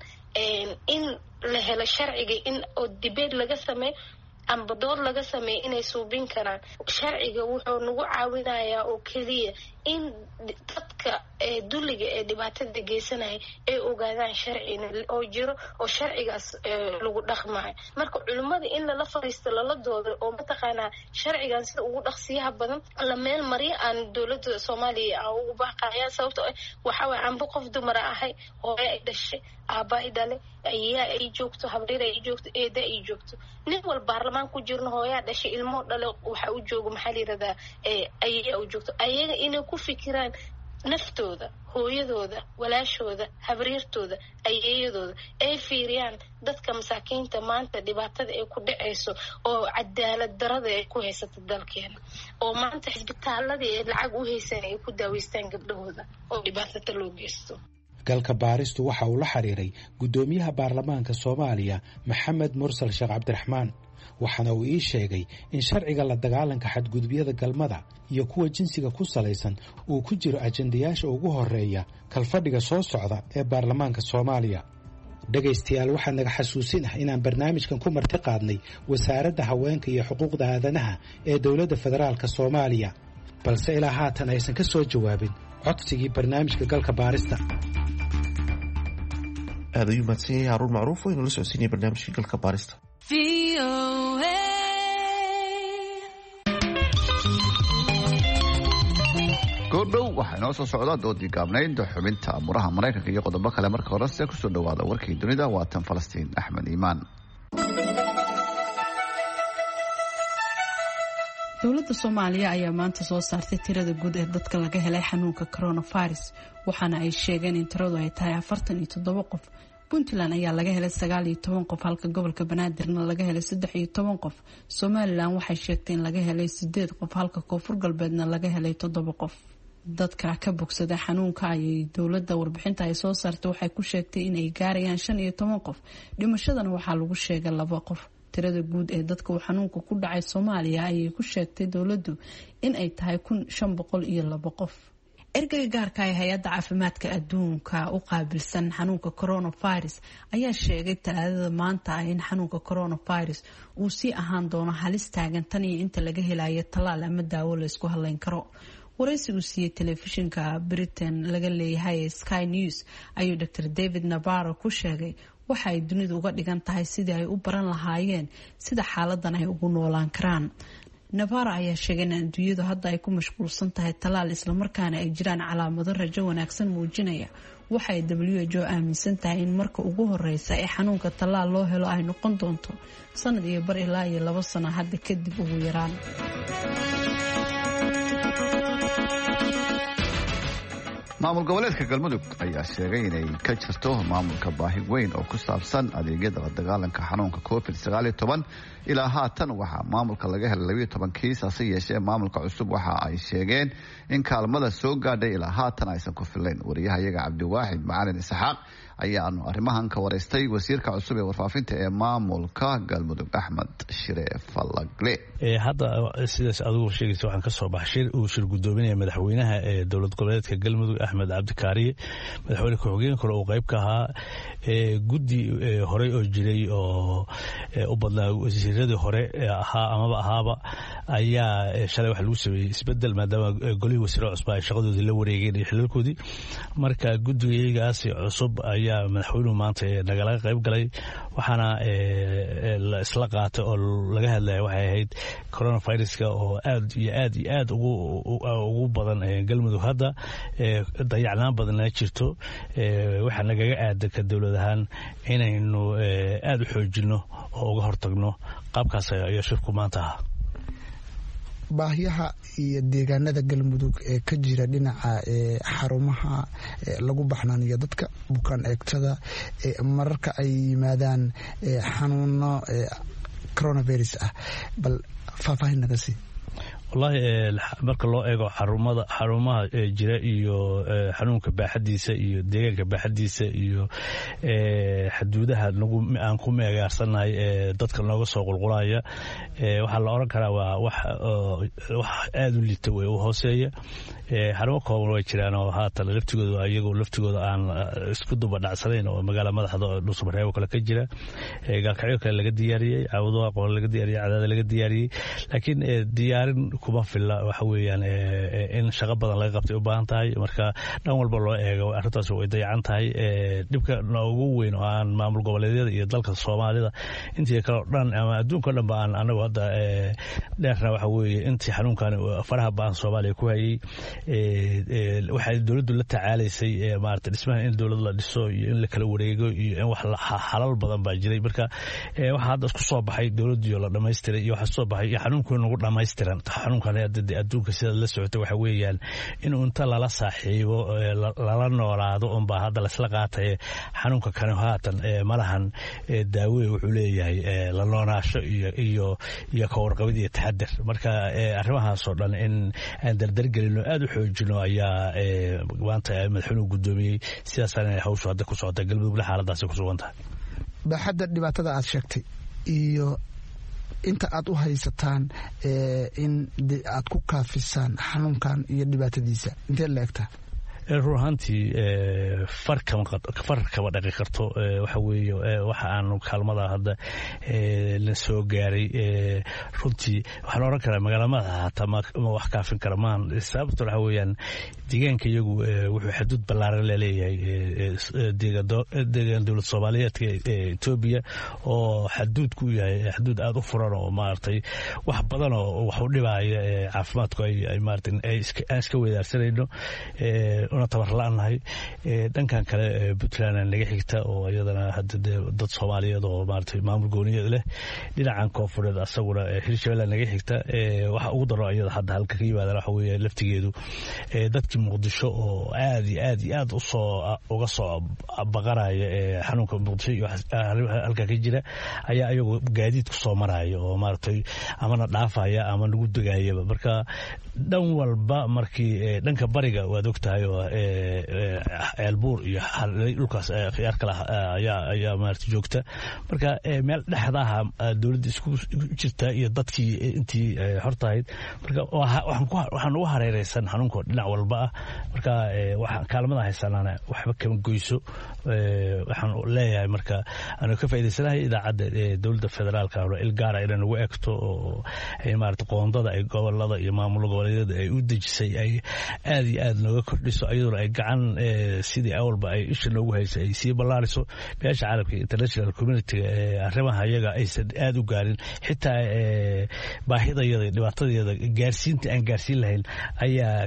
in la helo sharciga in oo debate laga sameeyo amba dood laga sameeyo inay suubin karaan sharciga wuxuu nagu caawinayaa oo keliya in dadka dulliga ee dhibaatada geysanaya ay ogaadaan sharcina oo jiro oo sharcigaas lagu dhaqmayo marka culimada in lala fariisto lala doodo oo mataqaanaa sharcigan sida ugu dhaqsiyaha badan la meel mariyo aan dowladda Soomaaliya ugu baaqayaan sababtoo waxa way aan qof dumar ahay hooyo ay dhashay aabba ay dhalay ayaa ay joogto habar ay joogto eeda ay joogto nin wal baarlamaan ku jirno hooyo dhashay ilmo dhalay waxa uu joogo maxaa la yiraahdaa ayaa uu joogto ayaga inay ku fikiraan naftooda hooyadooda walaashooda habriirtooda ayeeyadooda ay fiiriyaan dadka masaakiinta maanta dhibaatada ay ku dhacayso oo cadaalad darada ay ku haysato dalkeena oo maanta isbitaaladii ay lacag u haysan ay ku daaweystaan gabdhahooda oo dhibaatada loo geysto galka baaristu waxa uu la xiriiray guddoomiyaha baarlamaanka Soomaaliya Maxamed Mursal Sheekh Cabdiraxmaan waxaana uu ii sheegay in sharciga la dagaalanka xadgudubyada galmada iyo kuwa jinsiga ku salaysan uu ku jiro ajendayaasha ugu horeeya kalfadhiga soo socda ee baarlamaanka Soomaaliya dhagaystayaal waxaa naga xasuusin ah inaan barnaamijkan ku marti qaadnay wasaaradda haweenka iyo xuquuqda aadanaha ee dowladda federaalka Soomaaliya balse ilaa haatan aysan ka soo jawaabin codsigii barnaamijka galka baarista aad ayuu mahadsan yahay Haruun Macruuf oo inala socodsiinaya barnaamijka galka baarista goordhow waxaa inoo soo socda doodii gaabnayd xubinta amuraha Mareykanka iyo qodobo kale marka horese kusoo dhawaada warkii dunida waa tan Falastiin Axmed Iimaan dowladda Soomaaliya ayaa maanta soo saartay tirada guud ee dadka laga helay xanuunka coronavirus waxaana ay sheegeen in tiradu ay tahay 47 qof Puntland ayaa laga helay 19 qof halka gobolka Banaadirna laga helay 13 qof Somaliland waxay sheegtay in laga helay 8 qof halka Koonfur Galbeedna laga helay 7 qof dadka ka bogsada xanuunka ay dowladda warbixinta ay soo saartay waxay ku sheegtay in ay gaarayaan 15 qof dhimashadana waxaa lagu sheegay 2 qof tirada guud ee dadka uu xanuunka ku dhacay Soomaaliya ayay ku sheegtay dowladdu in ay tahay 1502 qof ergeyga gaarka ah hay'adda caafimaadka adduunka u qaabilsan xanuunka coronavirus ayaa sheegay talaadada maanta in xanuunka coronavirus uu sii ahaan doono halis taagan tan iyo inta laga helayo talaal ama daawo la isku halayn karo waraysi uu siiyay telefishinka Britain laga leeyahay Sky News ayuu Dr. David Nabarro ku sheegay waxa ay dunidu uga dhigan tahay sidii ay u baran lahaayeen sida xaaladan ay ugu noolaan karaan Navarro ayaa sheegay in adduunyadu hadda ay ku mashquulsan tahay talaal isla markaana ay jiraan calaamado rajo wanaagsan muujinaya waxa ay WHO aaminsan tahay in marka ugu horeysa ee xanuunka talaal loo helo ay noqon doonto sanad iyo bar ilaa 2 sano hadda kadib ugu yaraan maamul goboleedka Galmudug ayaa sheegay inay ka jirto maamulka baahi weyn oo ku saabsan adeegyada la dagaalanka xanuunka COVID-19 ilaa haatan waxa maamulka laga helay 12 kiis hase yeeshee maamulka cusub waxa ay sheegeen in kaalmada soo gaadhay ilaa haatan aysan ku filayn wariyahayaga Cabdiwaaxid Macalin Isxaaq ayaanu arrimahan ka wareystay wasiirka cusub ee warfaafinta ee maamulka Galmudug Axmed Shire Falagle hadda sidaas adigu sheegayso waxaan ka soo baxay uu shir gudoominaya madaxweynaha ee dowlad goboleedka Galmudug Axmed Cabdikaariye madaxweyne ku-xigeenka oo qayb ka ahaa guddi hore oo jiray oo u badnaa wasiiradii hore ahaa amaba ahaaba ayaa shalay wax lagu sameeyay isbedel maadaama golihii wasiiro cusub ay shaqadoodii la wareegeen xilalkoodii marka guddigaasi cusub ayaa ayaa madaxweynuhu maanta nagalaga qayb galay waxaana la isla qaatay oo laga hadlaya waxay ahayd coronaviruska oo aad iyo aad iyo aad ugu badan galmudug hadda dayacnaan badanna jirto waxaa nagaga aadanka dowlad ahaan inaynu aad u xoojinno oo uga hortagno qaabkaas ayaa shirku maanta ahaa baahiyaha iyo deegaanada galmudug ee ka jira dhinaca xarumaha lagu baxnaaniyo dadka bukaan eegtada mararka ay yimaadaan xanuuno coronavirus ah bal faahfaahin naga sii wallahi marka loo eego xarumaha jira iyo xanuunka baaxadiisa iyo deegaanka baaxadiisa iyo xuduudaha aan ku meegaarsanahay dadka nooga soo qulqulaya waxaa la oran karaa waa wax aad u liita wey u hooseeya xarumo kooban way jiraan oo haatan laftigooda aan isku duba dhacsanayn oo magaala madaxda dhuusamareebo kale ka jira gaalkacyo kale laga diyaariyey cawdaha qoole laga diyaariyey cadaada laga diyaariyey laakiin diyaarin kuma filla waxa weeyaan in shaqo badan laga qabtay u baahan tahay marka dhan walba loo eego arrintaas way dayacan tahay dhibka noogu weyn oo aan maamul goboleedyada iyo dalka Soomaalida intii kale dhan ama adduunka dhan baan anagu hadda dheerna waxa weeye intii xanuunkan faraha baan Soomaaliya ku hayay waxay dawladdu la tacaalaysay maarta dhismaha in dawladda la dhiso iyo in la kala wareego iyo in wax xalal badan baa jiray marka waxa hadda isku soo baxay dawladdu la dhameystiray iyo waxa soo baxay xanuunku nagu dhameystiran xanuunkan adduunka sida la socotay waxa weeyaan in inta lala saaxiibo lala noolaado un baa hadda la isla qaatay xanuunka kan haatan malahan daawo wuxuu leeyahay la noonaasho iyo ka warqabid iyo taxaddar marka arrimahaas oo dhan in aan dardar gelino aad u xoojino ayaa maanta madaxweynuhu gudoomiyey sidaasana hawshu hadda ku socota galmudug xaaladaasi ku sugan tahay baaxadda dhibaatada aad sheegtay iyo inta aad u haysataan in aad ku kaafisaan xanuunkan iyo dhibaatadiisa intee la egtaa run ahaantii far kama dhaqi karto waxa weeye waxa aanu kaalmada hadda la soo gaaray runtii waxaan oran karaa magaalamada hataa ma wax kaafin kara maan sababta waxa weeyaan deegaanka iyagu wuxuu xuduud ballaaran leeyahay deegaan dowlad Soomaaliyeedka Itoobiya oo xuduudku yahay xuduud aad u furan oo maartay wax badan oo wax u dhibaya caafimaadku ay maartay ay iska weedaarsanayno una tabar la'aanahay dhankan kale Puntland laga xigta oo iyadana hadda dad Soomaaliyeed oo maartay maamul gooniyeed leh dhinacan koonfureed asaguna Hirshabeelle laga xigta waxa ugu daro iyada hadda halka ka yimaada waxa weeye laftigeedu dadkii Muqdisho oo aad uga soo baqaraya xanuunka Muqdisho iyo halka ka jira ayaa iyagu gaadiid ku soo maraya oo maartay amana dhaafaya ama nagu degayaba marka dhan walba markii dhanka bariga waad ogtahay oo eelbuur iyo dhulkaas khiyaar kale ayaa maartay joogta marka meel dhexdaha dawladda isku jirta iyo dadkii intii hortahayd marka waxaan ugu hareeraysan xanuunka dhinac walba ah marka waxaan kaalmada haysanana waxba kama goyso waxaan leeyahay marka aanu ka faa'iideysanahay idaacadda dawladda federaalka oo ilgaara inay nagu eegto oo maartay qoondada ay gobolada iyo maamul goboleedyada ay u dejisay ay aad iyo aad nooga kordhiso iyadoo ay gacan sidii awalba ay isha noogu haysay ay sii ballaariso beesha caalamka international community arrimaha iyaga aysan aad u gaarin xitaa baahidayada dhibaatadayada gaarsiinta aan gaarsiin lahayn ayaa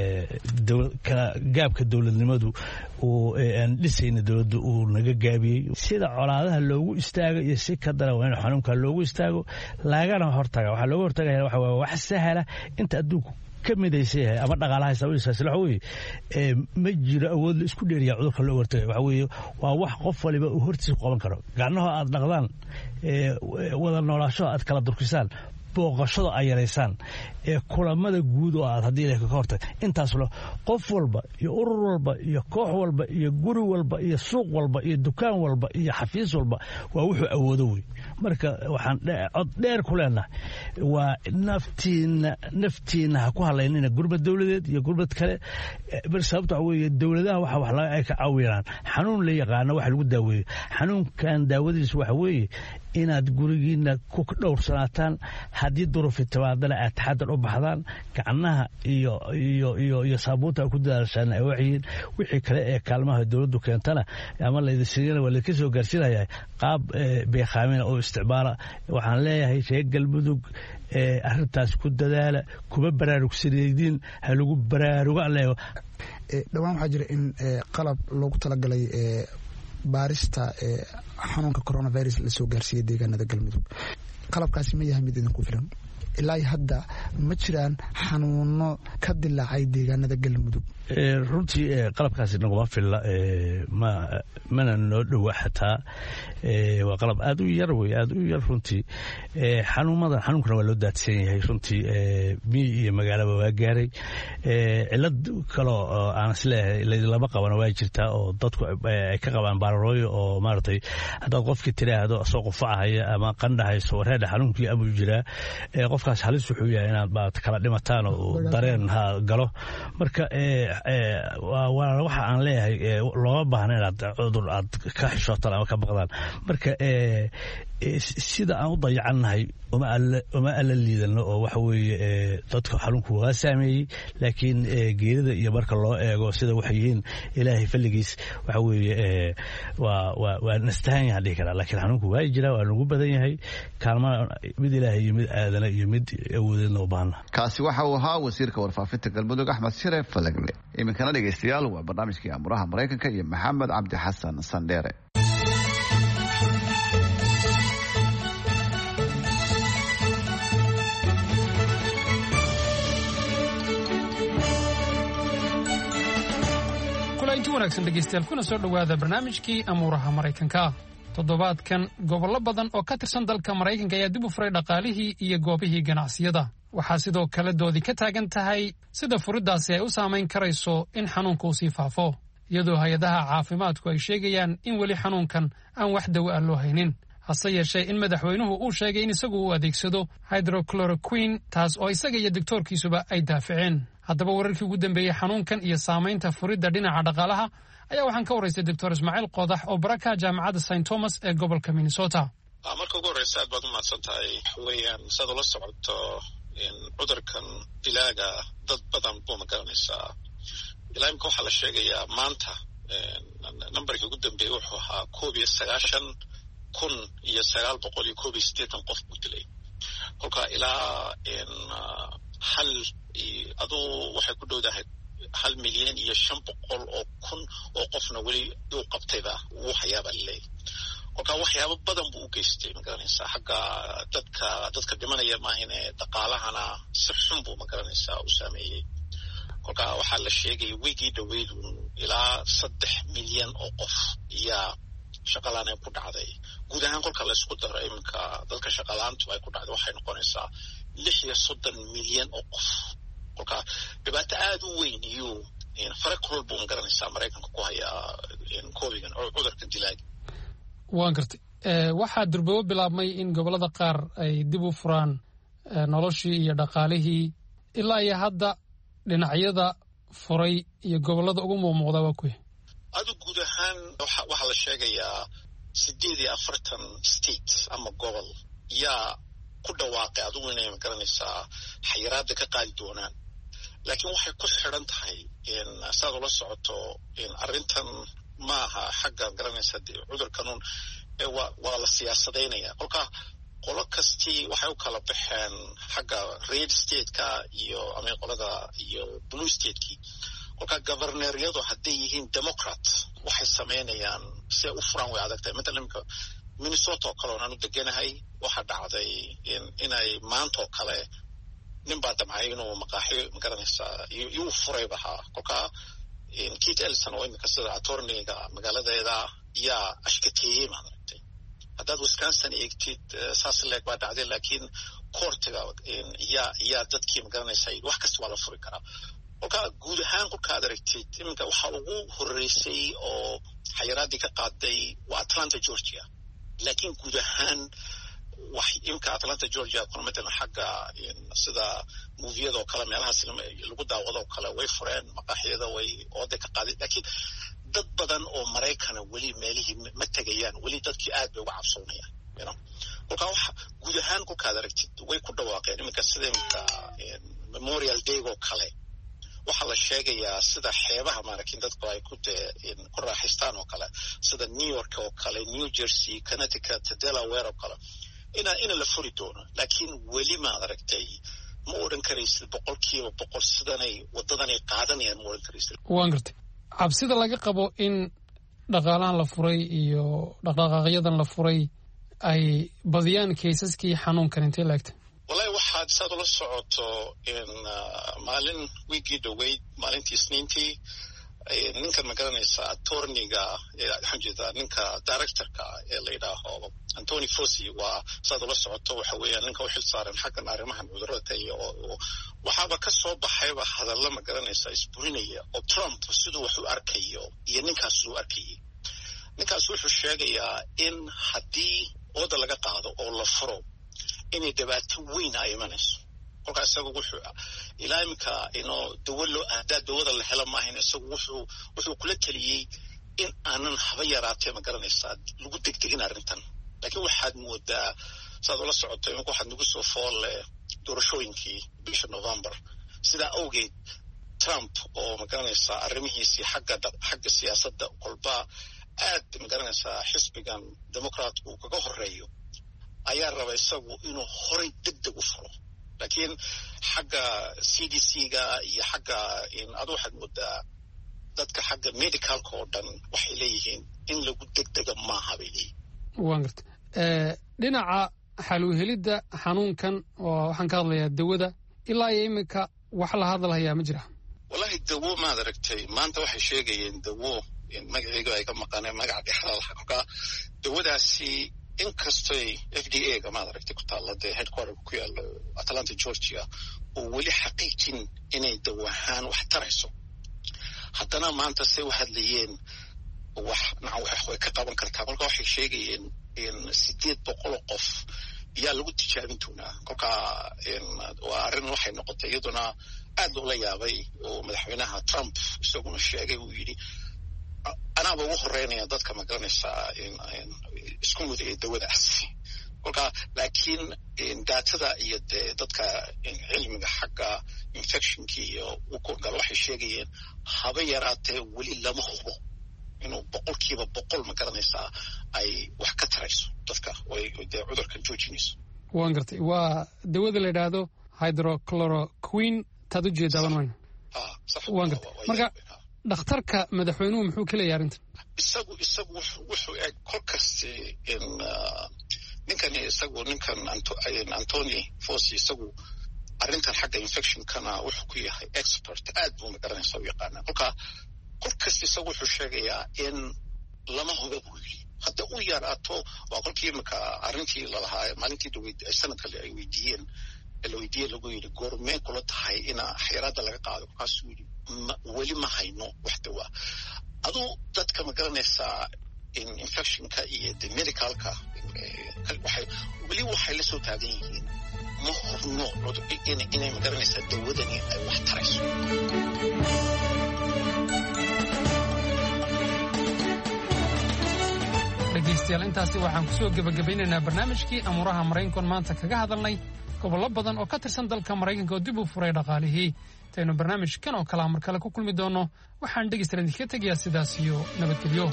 gaabka dowladnimadu aan dhisayna dowladda uu naga gaabiyey sida colaadaha loogu istaago iyo si ka daran waa in xanuunka loogu istaago lagana hortaga waxaa looga hortagaya waxa waa wax sahla inta adduunku ka midaysan ama dhaqaalaha sabaysaas waxa weeye ma jiro awood la isku dheeriya cudurka loo hortagay waxa weeye waa wax qof waliba uu hortiisa qaban karo gacnaha aad dhaqdaan wada noolaasho aad kala durkisaan booqashada ay yareysaan kulamada guud oo aad haddii ilaahay ka hortag intaas qof walba iyo urur walba iyo koox walba iyo guri walba iyo suuq walba iyo dukaan walba iyo xafiis walba waa wuxuu awoodo wey marka waxaan cod dheer ku leenahay waa naftiina ha ku halaynina gurbad dawladeed iyo gurbad kale sababta weeye dawladaha waxa ay ka caawinaan xanuun la yaqaano waxa lagu daaweeyo xanuunkan daawadiisu waxa weeye inaad gurigiina ku dhowrsanaataan haddii duruufi timaadana aad taxadar u baxdaan gacnaha iyo saabuunta ku dadaashaan ay waxiin wixii kale ee kaalmaha dawladdu keentana ama laydin siiyana waa laydinka soo gaarsiinaya qaab beekhaamina oo isticmaala waxaan leeyahay reer galmudug arrintaas ku dadaala kuma baraarugsaneydin ha lagu baraaruga leeyo dhowaan waxaa jira in qalab loogu talagalay baarista xanuunka coronavirus la soo gaarsiiyey deegaanada galmudug qalabkaasi ma yahay mid idinku filan ilaa hadda ma jiraan xanuuno ka dilaacay deegaanada galmudug runtii qalabkaasi naguma filla mana noo dhowa xataa waa qalab aad u yar wey aad u yar runtii xanuunkana waa loo daadsan yahay runtii miyi iyo magaalaba waa gaaray cilad kaloo aan isleeyahay lama qabana waa jirtaa oo dadku ay ka qabaan baararooyo oo maaragtay haddaad qofkii tiraahdo asoo qufacahaya ama qandhahayso wareedha xanuunkii amuu jiraa qofkaas halis wuxuu yahay inaad kala dhimataan oo dareen galo marka waxa aan leeyahay looma baahna inaad cudur aad ka xishootaan ama ka baqdaan marka sida aan u dayacannahay uma alla liidano oo waxa weeye dadka xanuunku waa saameeyey laakiin geerida iyo marka loo eego sida waxay yihiin ilaahay falligiis waxa weeye waa nastahan yahaan dhihi karaa laakiin xanuunku waa jiraa waa nagu badan yahay kaalmana mid ilaahay iyo mid aadana iyo mid awoodeedna u baahna kaasi waxa uu ahaa wasiirka warfaafinta galmudug axmed shire falagle iminkana dhegaystayaal waa barnaamijkii amuraha maraykanka iyo maxamed cabdi xasan sandheere inti wanaagsan dhegaystayaal kuna soo dhowaada barnaamijkii amuuraha maraykanka toddobaadkan gobollo badan oo ka tirsan dalka maraykanka ayaa dib u furay dhaqaalihii iyo goobihii ganacsiyada waxaa sidoo kale doodi ka taagan tahay sida furiddaasi ay u saamayn karayso in xanuunka uu sii faafo iyadoo hay-adaha caafimaadku ay sheegayaan in weli xanuunkan aan wax dawo ah loo haynin hase yeeshee in madaxweynuhu uu sheegay in isagu uu adeegsado hydrochloroquine taas oo isaga iyo doktoorkiisuba ay daaficeen haddaba wararkii ugu dambeeyey xanuunkan iyo saamaynta furidda dhinaca dhaqaalaha ayaa waxaan ka waraystay doctor ismaaciil qoodax oo baraka jaamacadda st thomas ee gobolka minnesota marka ugu horreysa aad baad u mahadsan tahay waxaweyaan saad ula socoto cudurkan dilaaga dad badan buu ma garanaysaa ilaa imika waxaa la sheegayaa maanta nambarkii ugu dambeeyey wuxuu ahaa 19,980 qof buu dilay kolkaa ilaa hal aduu waxay ku dhowdahay 1,500,000 oo qofna weli uu qabtayba wuu hayaabaa laleeyahy kolkaa waxyaabo badan buu u geystay magaranaysaa xagga dadka dhimanaya maahine dhaqaalahana si xun buu magaranaysaa u saameeyey kolkaa waxaa la sheegay wiigii dhaweydu ilaa 3 milyan oo qof iyaa shaqalaana ku dhacday guud ahaan kolka la isku daro iminka dadka shaqalaantu ay ku dhacday waxay noqonaysaa 36 milyan oo qof kolkaa dhibaato aad u weyn iyo fara kulol buu magaranaysaa maraykanka ku hayaa covigan oo cudurka dilaaga waan gartay waxaa durbabo bilaabmay in gobollada qaar ay dib u furaan noloshii iyo dhaqaalihii ilaa iyo hadda dhinacyada furay iyo gobollada ugu muuqda waa kuwi adu guud ahaan waxaa la sheegayaa 48 state ama gobol yaa ku dhawaaqay adugu inay magaranaysaa xayiraada ka qaadi doonaan laakiin waxay ku xidhan tahay saad ula socoto arrintan maaha xagga garanaysa cudurkanuun waa la siyaasadaynaya kolkaa qolo kastii waxay u kala baxeen xagga red stateka iyo qolada iyo blue stateki kolkaa governeryadu hadday yihiin democrat waxay samaynayaan si ay u furaan way adagtahay matalan imika minnesota oo kale oon aanu deganahay waxaa dhacday inay maanta oo kale nin baa damcay inuu maqaaxiyo magaranaysaa iyuu furayba ahaa kolkaa kit elson oo imika sida attorneyga magaaladeeda yaa ashkateeyey maad aragtay haddaad wisconsin eegtid saas leeg baa dhacday laakiin koortiga yaa dadkii magaranaysaa wax kasta waa la furi karaa kolkaa guud ahaan kolkaad aragtid iminka waxaa ugu horreysay oo xayiraadii ka qaaday waa atlanta georgia laakiin guud ahaan imka atlanta georgia kuna matalan xagga sida moviyada oo kale meelahaas lagu daawado oo kale way fureen maqaaxiyada way ooday ka qaadeen laakiin dad badan oo maraykana weli meelihii ma tegayaan weli dadkii aad bay uga cabsoonayaan kolkaa waxa guud ahaan kolkaad aragtid way ku dhawaaqeen iminka sida iminka memorial day oo kale waxaa la sheegayaa sida xeebaha maaragtay dadku ay ku raaxaystaan oo kale sida New York oo kale New Jersey Connecticut Delaware oo kale ina la furi doono laakiin weli ma aragtay ma oran karaysid 100% sidanay wadadanay qaadanayaan ma oran karaysid waan gartay cabsida laga qabo in dhaqaalahan la furay iyo dhaqdhaqaaqyadan la furay ay badiyaan kaysaskii xanuunkan intee laagtay wallahi waxaad saad ula socoto in maalin wiigii dhaweyd maalintii isniintii ninkan magaranaysa attorneyga waxaan jeedaa ninka directorka ee la yidhaaho Anthony Fauci waa saad ula socoto waxa weeyaan ninka u xil saaran xaggan arrimahan cudurrada iyo waxaaba ka soo baxayba hadalla magaranaysa isburinaya oo Trump siduu wax u arkayo iyo ninkaas uu arkayay ninkaas wuxuu sheegayaa in haddii ooda laga qaado oo la furo inay dhibaato weyn ay imanayso kolkaas isagu wuxuu ilaa imika inoo dawada la helo maahayn isagu wuxuu kula taliyey in aanan haba yaraatee ma garanaysaa lagu degdegin arrintan laakiin waxaad moodaa saad ula socoto imika waxaad nagu soo foolle doorashooyinkii bisha November sidaa awgeed Trump oo ma garanaysaa arrimihiisii xagga siyaasadda kolba aad ma garanaysaa xisbigan dimuqraatku uu kaga horeeyo ayaa raba isagu inuu horay degdeg u furo laakiin xagga CDC-ga iyo xagga adu waxaad moodaa dadka xagga medicalka oo dhan waxay leeyihiin in lagu degdega maaha bay leeyihin waan garta dhinaca xaluuhelidda xanuunkan oo waxaan ka hadlayaa dawada ilaa iyo iminka wax la hadalhayaa ma jira wallahi dawo maad aragtay maanta waxay sheegayeen dawo magaceega ay ka maqaneen magaca dhexlaalaha kolkaa dawadaasi inkastoy FDA-ga maad aragtay ku taalla dee headquarter ku yaalo Atlanta Georgia oo weli xaqiijin inay dawo ahaan wax tarayso haddana maanta say u hadlayeen wax way ka qaban kartaa kolkaa waxay sheegayeen in 800 qof yaa lagu tijaabin doonaa kolkaa waa arrin waxay noqotay iyaduna aad loola yaabay oo madaxweynaha Trump isaguna sheegay uu yidhi anaaba ugu horeynaya dadka ma garanaysaa isku mudaya dawadaas kolkaa laakiin daatada iyo dee dadka cilmiga xagga infectionki iyo u kurgalo waxay sheegayeen haba yaraatee weli lama hubo inuu 100% ma garanaysaa ay wax ka tarayso dadka oo dee cudurkan joojinayso waan gartay waa dawada la yidhaahdo hydrochloroquine taad u jeedaaban wayna waan gartay marka dhakhtarka madaxweynuhu muxuu ka leeyahay arrintan isagu wuxuu eg kolkasti ninkan Anthony Fauci isagu arrintan xagga infectionkana wuxuu ku yahay expert aad buu ma garanaysaa u yaqaanaa kolkasti isagu wuxuu sheegayaa in lama hubo buu yidhi hadda u yaraato waa kolkii imika arrintii lalahaa maalintii dhaweyd sanadkale ay weydiiyeen lagu yidhi goormee kula tahay ina xayiraadda laga qaado kolkaasuu yidhi weli ma hayno wax dawaa aduu dadka ma garanaysaa infectionka iyo de medicalka weli waxay la soo taagan yihiin ma hubno inay ma garanaysaa dawadani ay wax tarayso dhegaystayaal intaasi waxaan kusoo gebagabaynaynaa barnaamijkii amuuraha maraykankoon maanta kaga hadalnay gobollo badan oo ka tirsan dalka maraykanka oo dib u furay dhaqaalihii intaynu barnaamijkan oo kalea mar kale ku kulmi doonno waxaan dhegaystayaal idinkaga tegayaa sidaas iyo nabadgelyo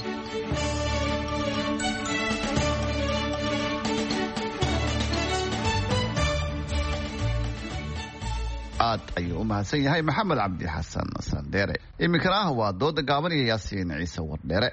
aad ayuu u mahadsan yahay maxamed cabdi xasan sandheere iminkana waa dooda gaaban iyo yaasiin ciise wardheere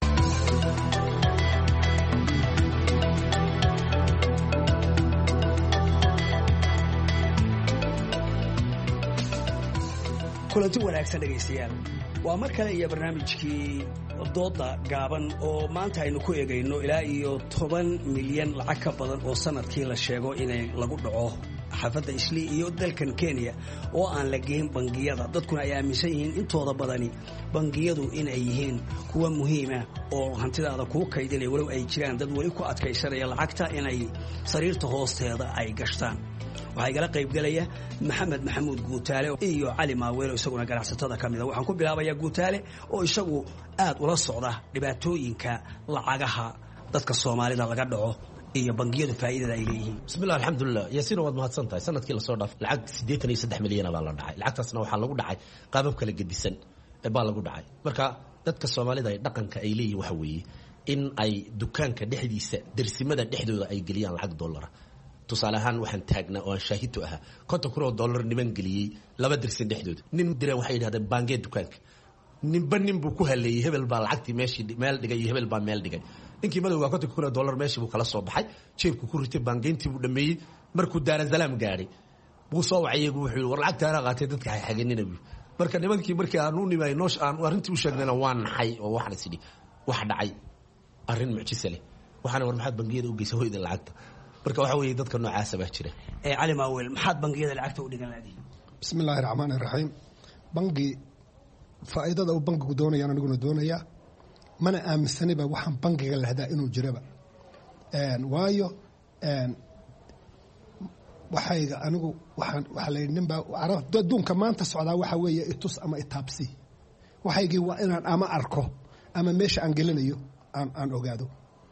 kulanti wanaagsan dhegaystayaal waa mar kale iyo barnaamijkii dooda gaaban oo maanta aynu ku eegayno ilaa iyo 10 milyan lacag ka badan oo sanadkii la sheego inay lagu dhaco xaafadda islii iyo dalkan Kenya oo aan la geyn bangiyada dadkuna ay aaminsan yihiin intooda badani bangiyadu inay yihiin kuwa muhiima oo hantidaada ku kaydinay walow ay jiraan dad wali ku adkaysanaya lacagta inay sariirta hoosteeda ay gashtaan waxay kala qayb galaya maxamed maxamuud guutaale iyo cali maaweelo isaguna ganacsatada kamida waxaan ku bilaabayaa guutaale oo isagu aad ula socda dhibaatooyinka lacagaha dadka Soomaalida laga dhaco iyo bangiyadu faa'iidada ay leeyihiin. bismillah alxamdulilah yaasiin waad mahadsan tahay sanadkii lasoo dhaaf lacag 83 milyan baa la dhacay lacagtaasna waxaa lagu dhacay qaabab kala gedisan baa lagu dhacay marka dadka Soomaalida ay dhaqanka ay leeyihiin waxa weeye in ay dukaanka dhexdiisa darsimada dhexdooda ay geliyaan lacag dollar tusaale ahaan waxaan taagnaa oo aan shaahid u ahaa $50 niman geliyay laba darsin dhexdooda nin direen waxay yiraahdeen bangiga dukaanka nin buu ku haleeyay hebel baa lacagtii meeshii meel dhigay hebel baa meel dhigay ninkii madowga $50 meeshii buu kala soo baxay jeebku ku ritay bangiintii buu dhameeyay markuu Daar Salaam gaaray buu soo wacay wuxuu war lacagtaana qaatay dadka ay xageynina marka nimankii markii aan u nimay noosh aan arintii u sheegnayna waan naxay oo waxna sidii wax dhacay arrin mucjisa leh waxaana war maxaad bangiyada u geysay hooyada lacagta marka waxa weeye dadka noocaas baa jira cali maawel maxaad bangiyada lacagta u dhigan lahayd bismillaahir rahmaanir rahiim bangi faa'iidada uu bangigu doonayaan aniguna doonaya mana aaminsaniba waxaan bangiga lahdaa inuu jiraba waayo waxayga anigu waxa la yidhi ninbaa adduunka maanta socdaa waxa weeye itus ama itaabsi waxaygii waa inaan ama arko ama meesha aan gelinayo aan ogaado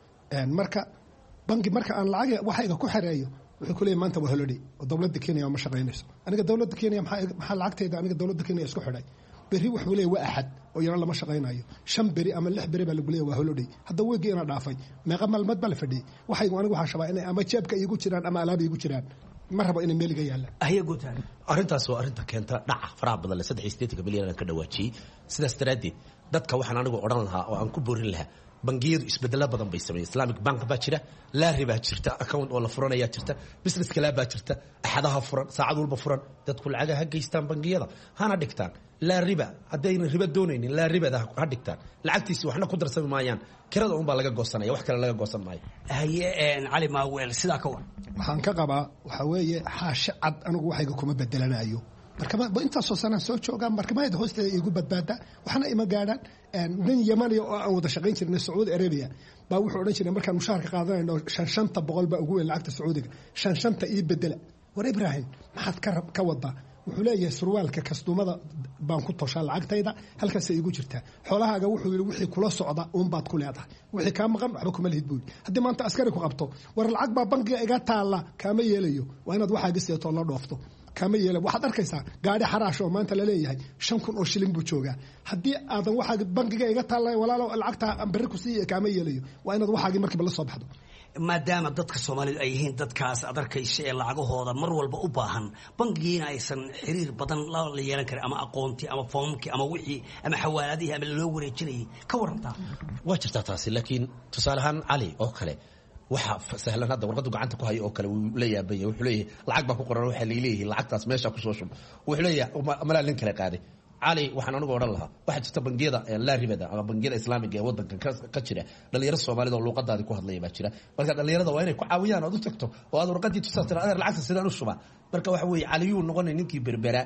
marka bangi marka aan lacag waxayga ku xareeyo wuxuu ku leeyahay maanta waa holiday oo dawladda Kenya ma shaqaynayso aniga dawladda Kenya maxaa lacagtayda aniga dawladda Kenya isku xidhay beri wuxuu leeyahay waa axad oo yana lama shaqaynayo 5 beri ama 6 beri baa lagu leeyahay waa holiday hadda weegi ina dhaafay meeqa maalmood baa la fadhiyay waxaygu anigu waxaan shabaa inay ama jeebka iigu jiraan ama alaab iigu jiraan ma rabo inay meeliga yaalaan ahya gutaan arrintaas waa arrinta keenta dhaca faraha badan la 83 bilyan ka dhawaajiyay sidaas daraadeed dadka waxaan anigu oran lahaa oo aan ku boorin lahaa bangiyadu isbedelo badan bay sameeyeen Islamic Bank baa jira la riba jirta account oo la furanaya jirta business kala baa jirta axadaha furan saacad walba furan dadku lacag ha geystaan bangiyada hana dhigtaan la riba hadayna riba doonaynin la ribada ha dhigtaan lacagtiisa waxna ku darsami maayaan kirada un baa laga goosanaya wax kale laga goosan maayo haye cali maawel sida ka war waxaan ka qabaa waxa weeye xaashi cad anigu waxayga kuma bedelanayo marka inta soo sanad soo joogaan marka ma hoosteeda igu badbaada waxna ima gaadhaan nin Yamani oo aan wada shaqayn jirnay Saudi Arabia baa wuxuu oran jiray markaan mushaharka qaadanayno 500 baa ugu weyn lacagta Sacuudiga 500 ii bedela war Ibrahim maxaad ka wada wuxuu leeyahay surwaalka kastumada baan ku toshaa lacagtayda halkaas ay igu jirtaa xoolahaaga wuxuu yiri wixii kula socda uun baad ku leedahay wixii ka maqan waxba kuma lihid buuli hadii maanta askari ku qabto war lacag baa bangiga iga taala kama yeelayo waa inaad waxaaga seeto la dhoofto kama yeelo waxaad arkaysaa gaari xaraash oo maanta la leeyahay 5,000 oo shilin buu joogaa hadii aadan waxa bangiga iga taalay walaalo lacagta bari ku sii kama yeelayo waa inaad waxaagi markiiba la soo baxdo maadaama dadka Soomaalidu ay yihiin dadkaas ad arkaysa ee lacagahooda mar walba u baahan bangigiina aysan xiriir badan la yeelan karin ama aqoonti ama foomki ama wixii ama xawaaladihi ama loo wareejinay ka waranta waa jirtaa taasi laakiin tusaalahan cali oo kale waxa sahlan hadda warqadu gacanta ku hayo oo kale uu leeyahay wuxuu leeyahay lacag baa ku qoran waxa leeyahay lacagtaas meesha ku soo shub wuxuu leeyahay malaalin kale qaaday cali waxaan anigu oran lahaa waxa jirta bangiyada la ribada ama bangiyada islaamiga ee wadanka ka jira dhalinyarada Soomaalida oo luqadaadi ku hadlaya baa jira marka dhalinyarada waa inay ku caawiyaan oo u tagto oo aad warqadii tusaatira adeer lacagta sidaan u shuba marka waxa weeye cali uu noqonay ninkii berbera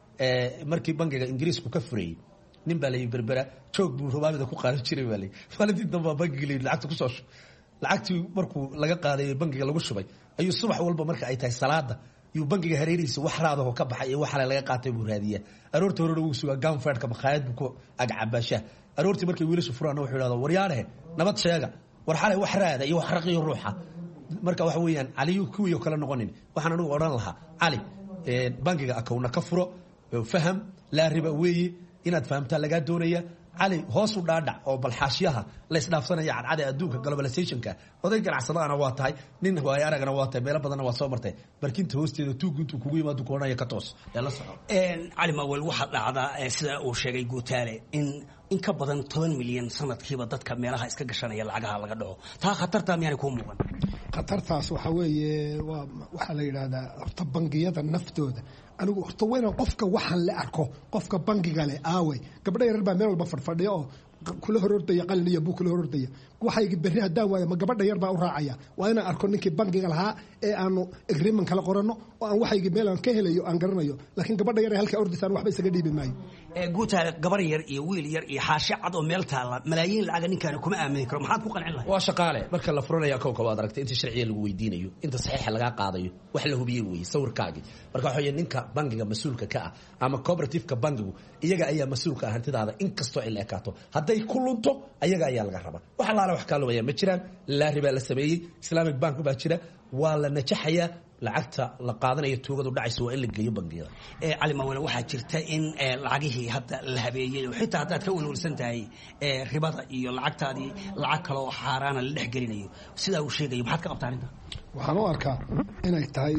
markii bangiga Ingiriisku ka furay nin baa la berbera joog buu rubaabida ku qaadan jiray baa la faladii damba bangiga lacagta ku soo shub lacagtii markuu laga qaaday bangiga lagu shubay ayuu subax walba marka ay tahay salaada yu bangiga hareerihiisa wax raadaho ka baxay iyo wax laga qaatay buu raadiyaa aroortii hore uu sugaa ganfeedka maqaayad buu ku agcabaasha aroortii markay wiilashu furaan wuxuu yiraahdaa waryaare nabad sheega war xalay wax raada iyo wax raqiyo ruuxa marka waxa weeyaan caliyu kuwiyo kala noqonin waxaan anigu oran lahaa cali bangiga account ka furo faham la riba weeyi inaad fahamtaa laga doonaya cali hoos u dhaadhac oo balxaashiyaha la isdhaafsanaya cadcada adduunka globalizationka oday ganacsadaana waa tahay nin waay aragna waa tahay meel badan waa soo martay barkinta hoosteeda tuuguntu kugu yimaado koonaya ka toos la soco cali maawel waxa dhacda sida uu sheegay Guutaale in ka badan 10 milyan sanadkiiba dadka meelaha iska gashanaya lacagaha laga dhaco taa khatarta miyaan ku muuqan khatartaas waxa weeye waxa la yiraahdaa horta bangiyada naftooda anigu horta weyn qofka waxaan la arko qofka bangiga leh aaway gabadha yar baa meel walba fadhiyo oo kula horordaya qalin iyo buu kula horordaya waxay berri hadaa waaya ma gabadha yar baa u raacaya waa inaan arko ninkii bangiga lahaa ee aanu agreement kala qorano oo aan waxaygi meel aan ka helayo aan garanayo laakiin gabadha yar halka ordisaan waxba isaga dhiibi maayo Guutaale gabar yar iyo wiil yar iyo xaashi cad oo meel taala malaayiin lacag ninkan kuma aamini karo maxaad ku qancin lahayd waa shaqaale marka la furanayo koob waad aragtay inta sharciga lagu weydiinayo inta saxiix laga qaadayo wax la hubiyay weey sawirkaagi marka waxa ninka bangiga mas'uulka ka ah ama cooperative-ka bangigu iyaga ayaa mas'uulka ah hantidaada in kasto ay leekaato hadday ku lunto ayaga ayaa laga rabaa wax allaala wax kaa lumaya ma jiraan laari baa la sameeyey islamic bank baa jira waa la najaxayaa lacagta la qaadanayo tuugadu dhacaysa waa in la geeyo bangiyada cali mawele waxaa jirta in lacagihii hadda la habeeyey oo xitaa haddaad ka walwalsan tahay ribada iyo lacagtaadii lacag kale oo xaaraana la dhex gelinayo sidaa uu sheegayo maxaad ka qabtaa arrinta waxaan u arkaa inay tahay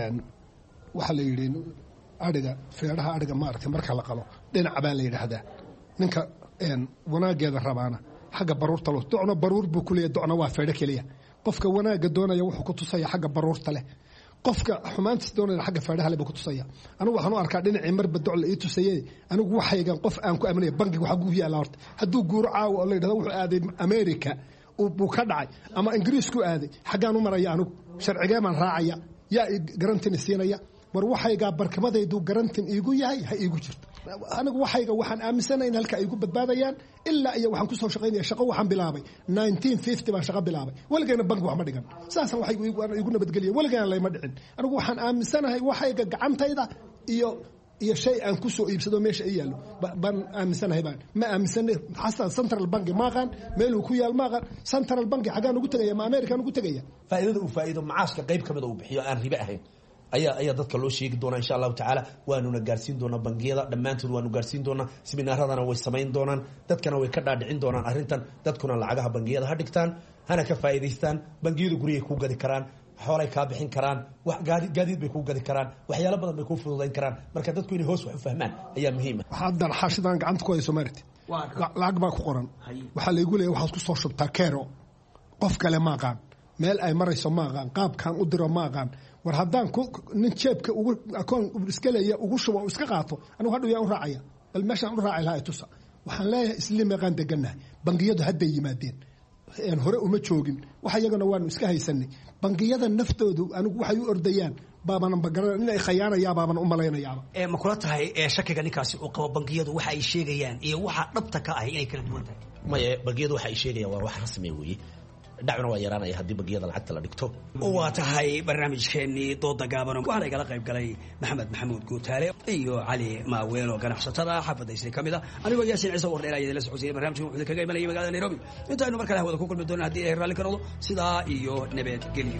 waxaa la yidhi adhiga feedhaha adhiga maaragtay marka la qalo dhinac baa la yidhaahdaa ninka wanaageeda rabaana xagga baruurta lo docna baruur buu ku leeyahay docna waa feedho keliya qofka wanaagga doonaya wuxuu ku tusaya xagga baruurta leh qofka xumaantiis doonaya xagga feedhaha leh buu ku tusaya anigu waxaan u arkaa dhinacii marba doc la ii tusayay anigu waxaygan qof aan ku aaminaya bangiga waxa guuhi yaala horta hadduu guuro caawa oo la yidhahdo wuxuu aaday America buu ka dhacay ama Ingiriisku aaday xaggaan u maraya anigu sharcigee maan raacaya yaa garantin siinaya war waxayga barkamadaydu garantin iigu yahay ha iigu jirto anigu waxayga waxaan aaminsanayn halka ay igu badbaadayaan ilaa iyo waxaan ku soo shaqaynaya shaqo waxaan bilaabay 1950 baan shaqo bilaabay walgeena bank wax ma dhigan saasan waxay igu nabadgeliyay walgeena layma dhicin anigu waxaan aaminsanahay waxayga gacantayda iyo shay aan ku soo iibsado meesha ay yaalo baan aaminsanahay baan ma aaminsanay xasan central bank maaqan meel uu ku yaal maaqan central bank xagaan ugu tagaya ma America ugu tagaya faa'iidada uu faa'iido macaashka qayb kamid uu bixiyo aan riba ahayn ayaa dadka loo sheegi doona insha Allah taala waanu gaarsiin doona bangiyada dhamaantood waanu gaarsiin doona seminaaradana way sameyn doonaan dadkana way ka dhaadhicin doonaan arrintan dadkuna lacagaha bangiyada ha dhigtaan hana ka faa'iideystaan bangiyadu guriga ku gadi karaan xoolay ka bixin karaan wax gaadiid bay ku gadi karaan waxyaalo badan bay ku fududeyn karaan marka dadku inay hoos wax u fahmaan ayaa muhiim ah haddan xashidan gacanta ku hayso maartay lacag baa ku qoran waxa la igu leeyahay waxaad ku soo shubtaa keero qof kale ma aqaan meel ay marayso ma aqaan qaabkan u diro ma aqaan war haddaan nin jeebka ugu akoon iska leeya ugu shubo iska qaato anigu hadhow yaa u raacaya bal meeshaan u raaci lahaa tusa waxaan leeyahay isliim yaqaan deganahay bangiyadu hadday yimaadeen hore uma joogin waxa iyagana waanu iska haysanay bangiyada naftoodu anigu waxay u ordayaan baabanan bagaran inay khayaanayaan baaban u malaynayaaba ma kula tahay shakiga ninkaasi uu qabo bangiyadu waxa ay sheegayaan iyo waxa dhabta ka ah inay kala duwan tahay maya bangiyadu waxa ay sheegayaan waa wax rasmi weeye dhacna waa yaraanaya haddii bangiyada lacagta la dhigto waa tahay barnaamijkeennii dooda gaaban waxaana igala qayb galay maxamed maxamuud guutaale iyo cali maaweelo ganacsatada xaafadaysay ka mid ah anigoo yaasiin ciise wardheer ayaa la socodsiiyey barnaamijkan wuxuu kaga imanayay magaalada Nairobi intaaynu mar kale hawada ku kulmi doonaa haddii ilaahay raalli ka noqdo sidaa iyo nabadgelyo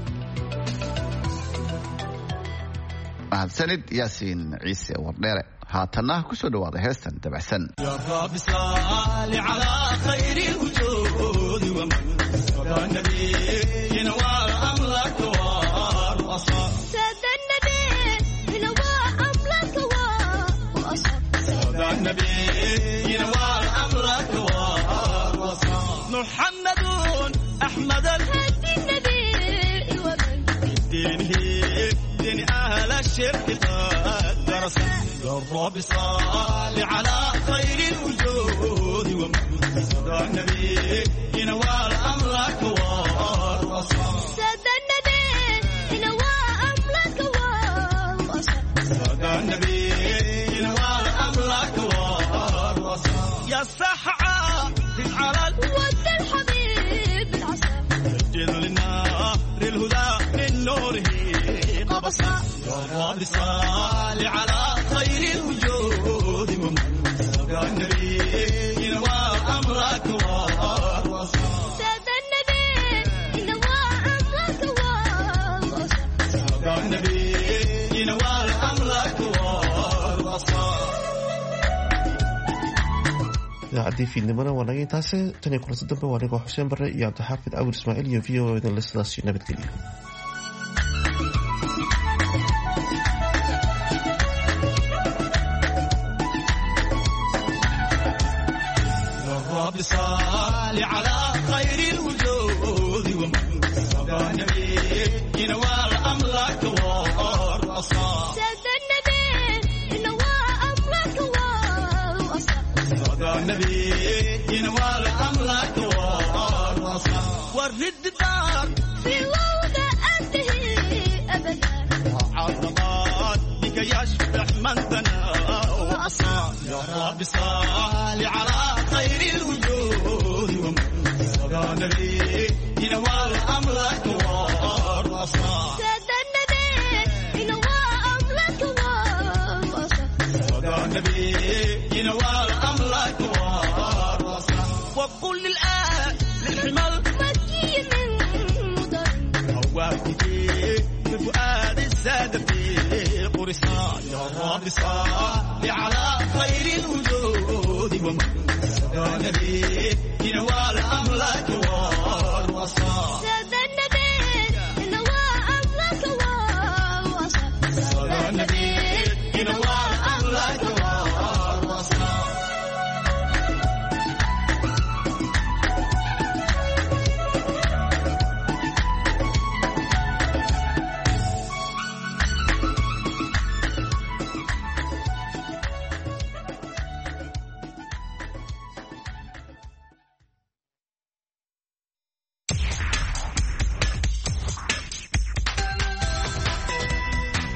mahadsanid yaasiin ciise wardheere haatanna ku soo dhawaada heestan dabacsan ya rabbi salli ala khayri wujud wa النبي ينوار أملك وأصاب سادة النبي ينوار أملك وأصاب سادة النبي ينوار أملك وأصاب محمد أحمد الهدي النبي دينه دين أهل الشرك قد درس يا رب صل على خير الوجود ومحمد سادة النبي ينوار أملك وأصاب سادة النبي ينوار أملك وأصاب سادة النبي ينوار أملك وأصاب يا السحعة على ود الحبيب العصا سجل للنار الهدى من نوره قبصا يا رب صل على خير الوجود ومحمد سادة النبي ينوار أملك وأصاب النبي ينوال أملك والرصاص idaacadii fiidnimona waa naga intaase tan iyo kulanti dambe waa anigoo xuseen barre iyo cabdixaafid awir ismaaciil iyo v o edan le sidaas nabadgelyo رب صل على خير الوجود ومحمد سادة النبي ينوال أملك والرصاص سادة النبي ينوال أملك والرصاص سادة النبي ينوال أملك والرصاص ورد الدار في وضع أنتهي أبدا عرضات بك يشبح من ثنى وأصاب يا رب صل على خير الوجود ومحمد سادة النبي ينوال أملك والرصاص سادة النبي ينوال أملك والرصاص سادة النبي ينوال أملك والرصاص وقل للحمل مكي من مدر هواكي بفؤاد السادة في قرصان يا رب صل على خير الوجود ومن سبى نبي ينوال أملاك والوصال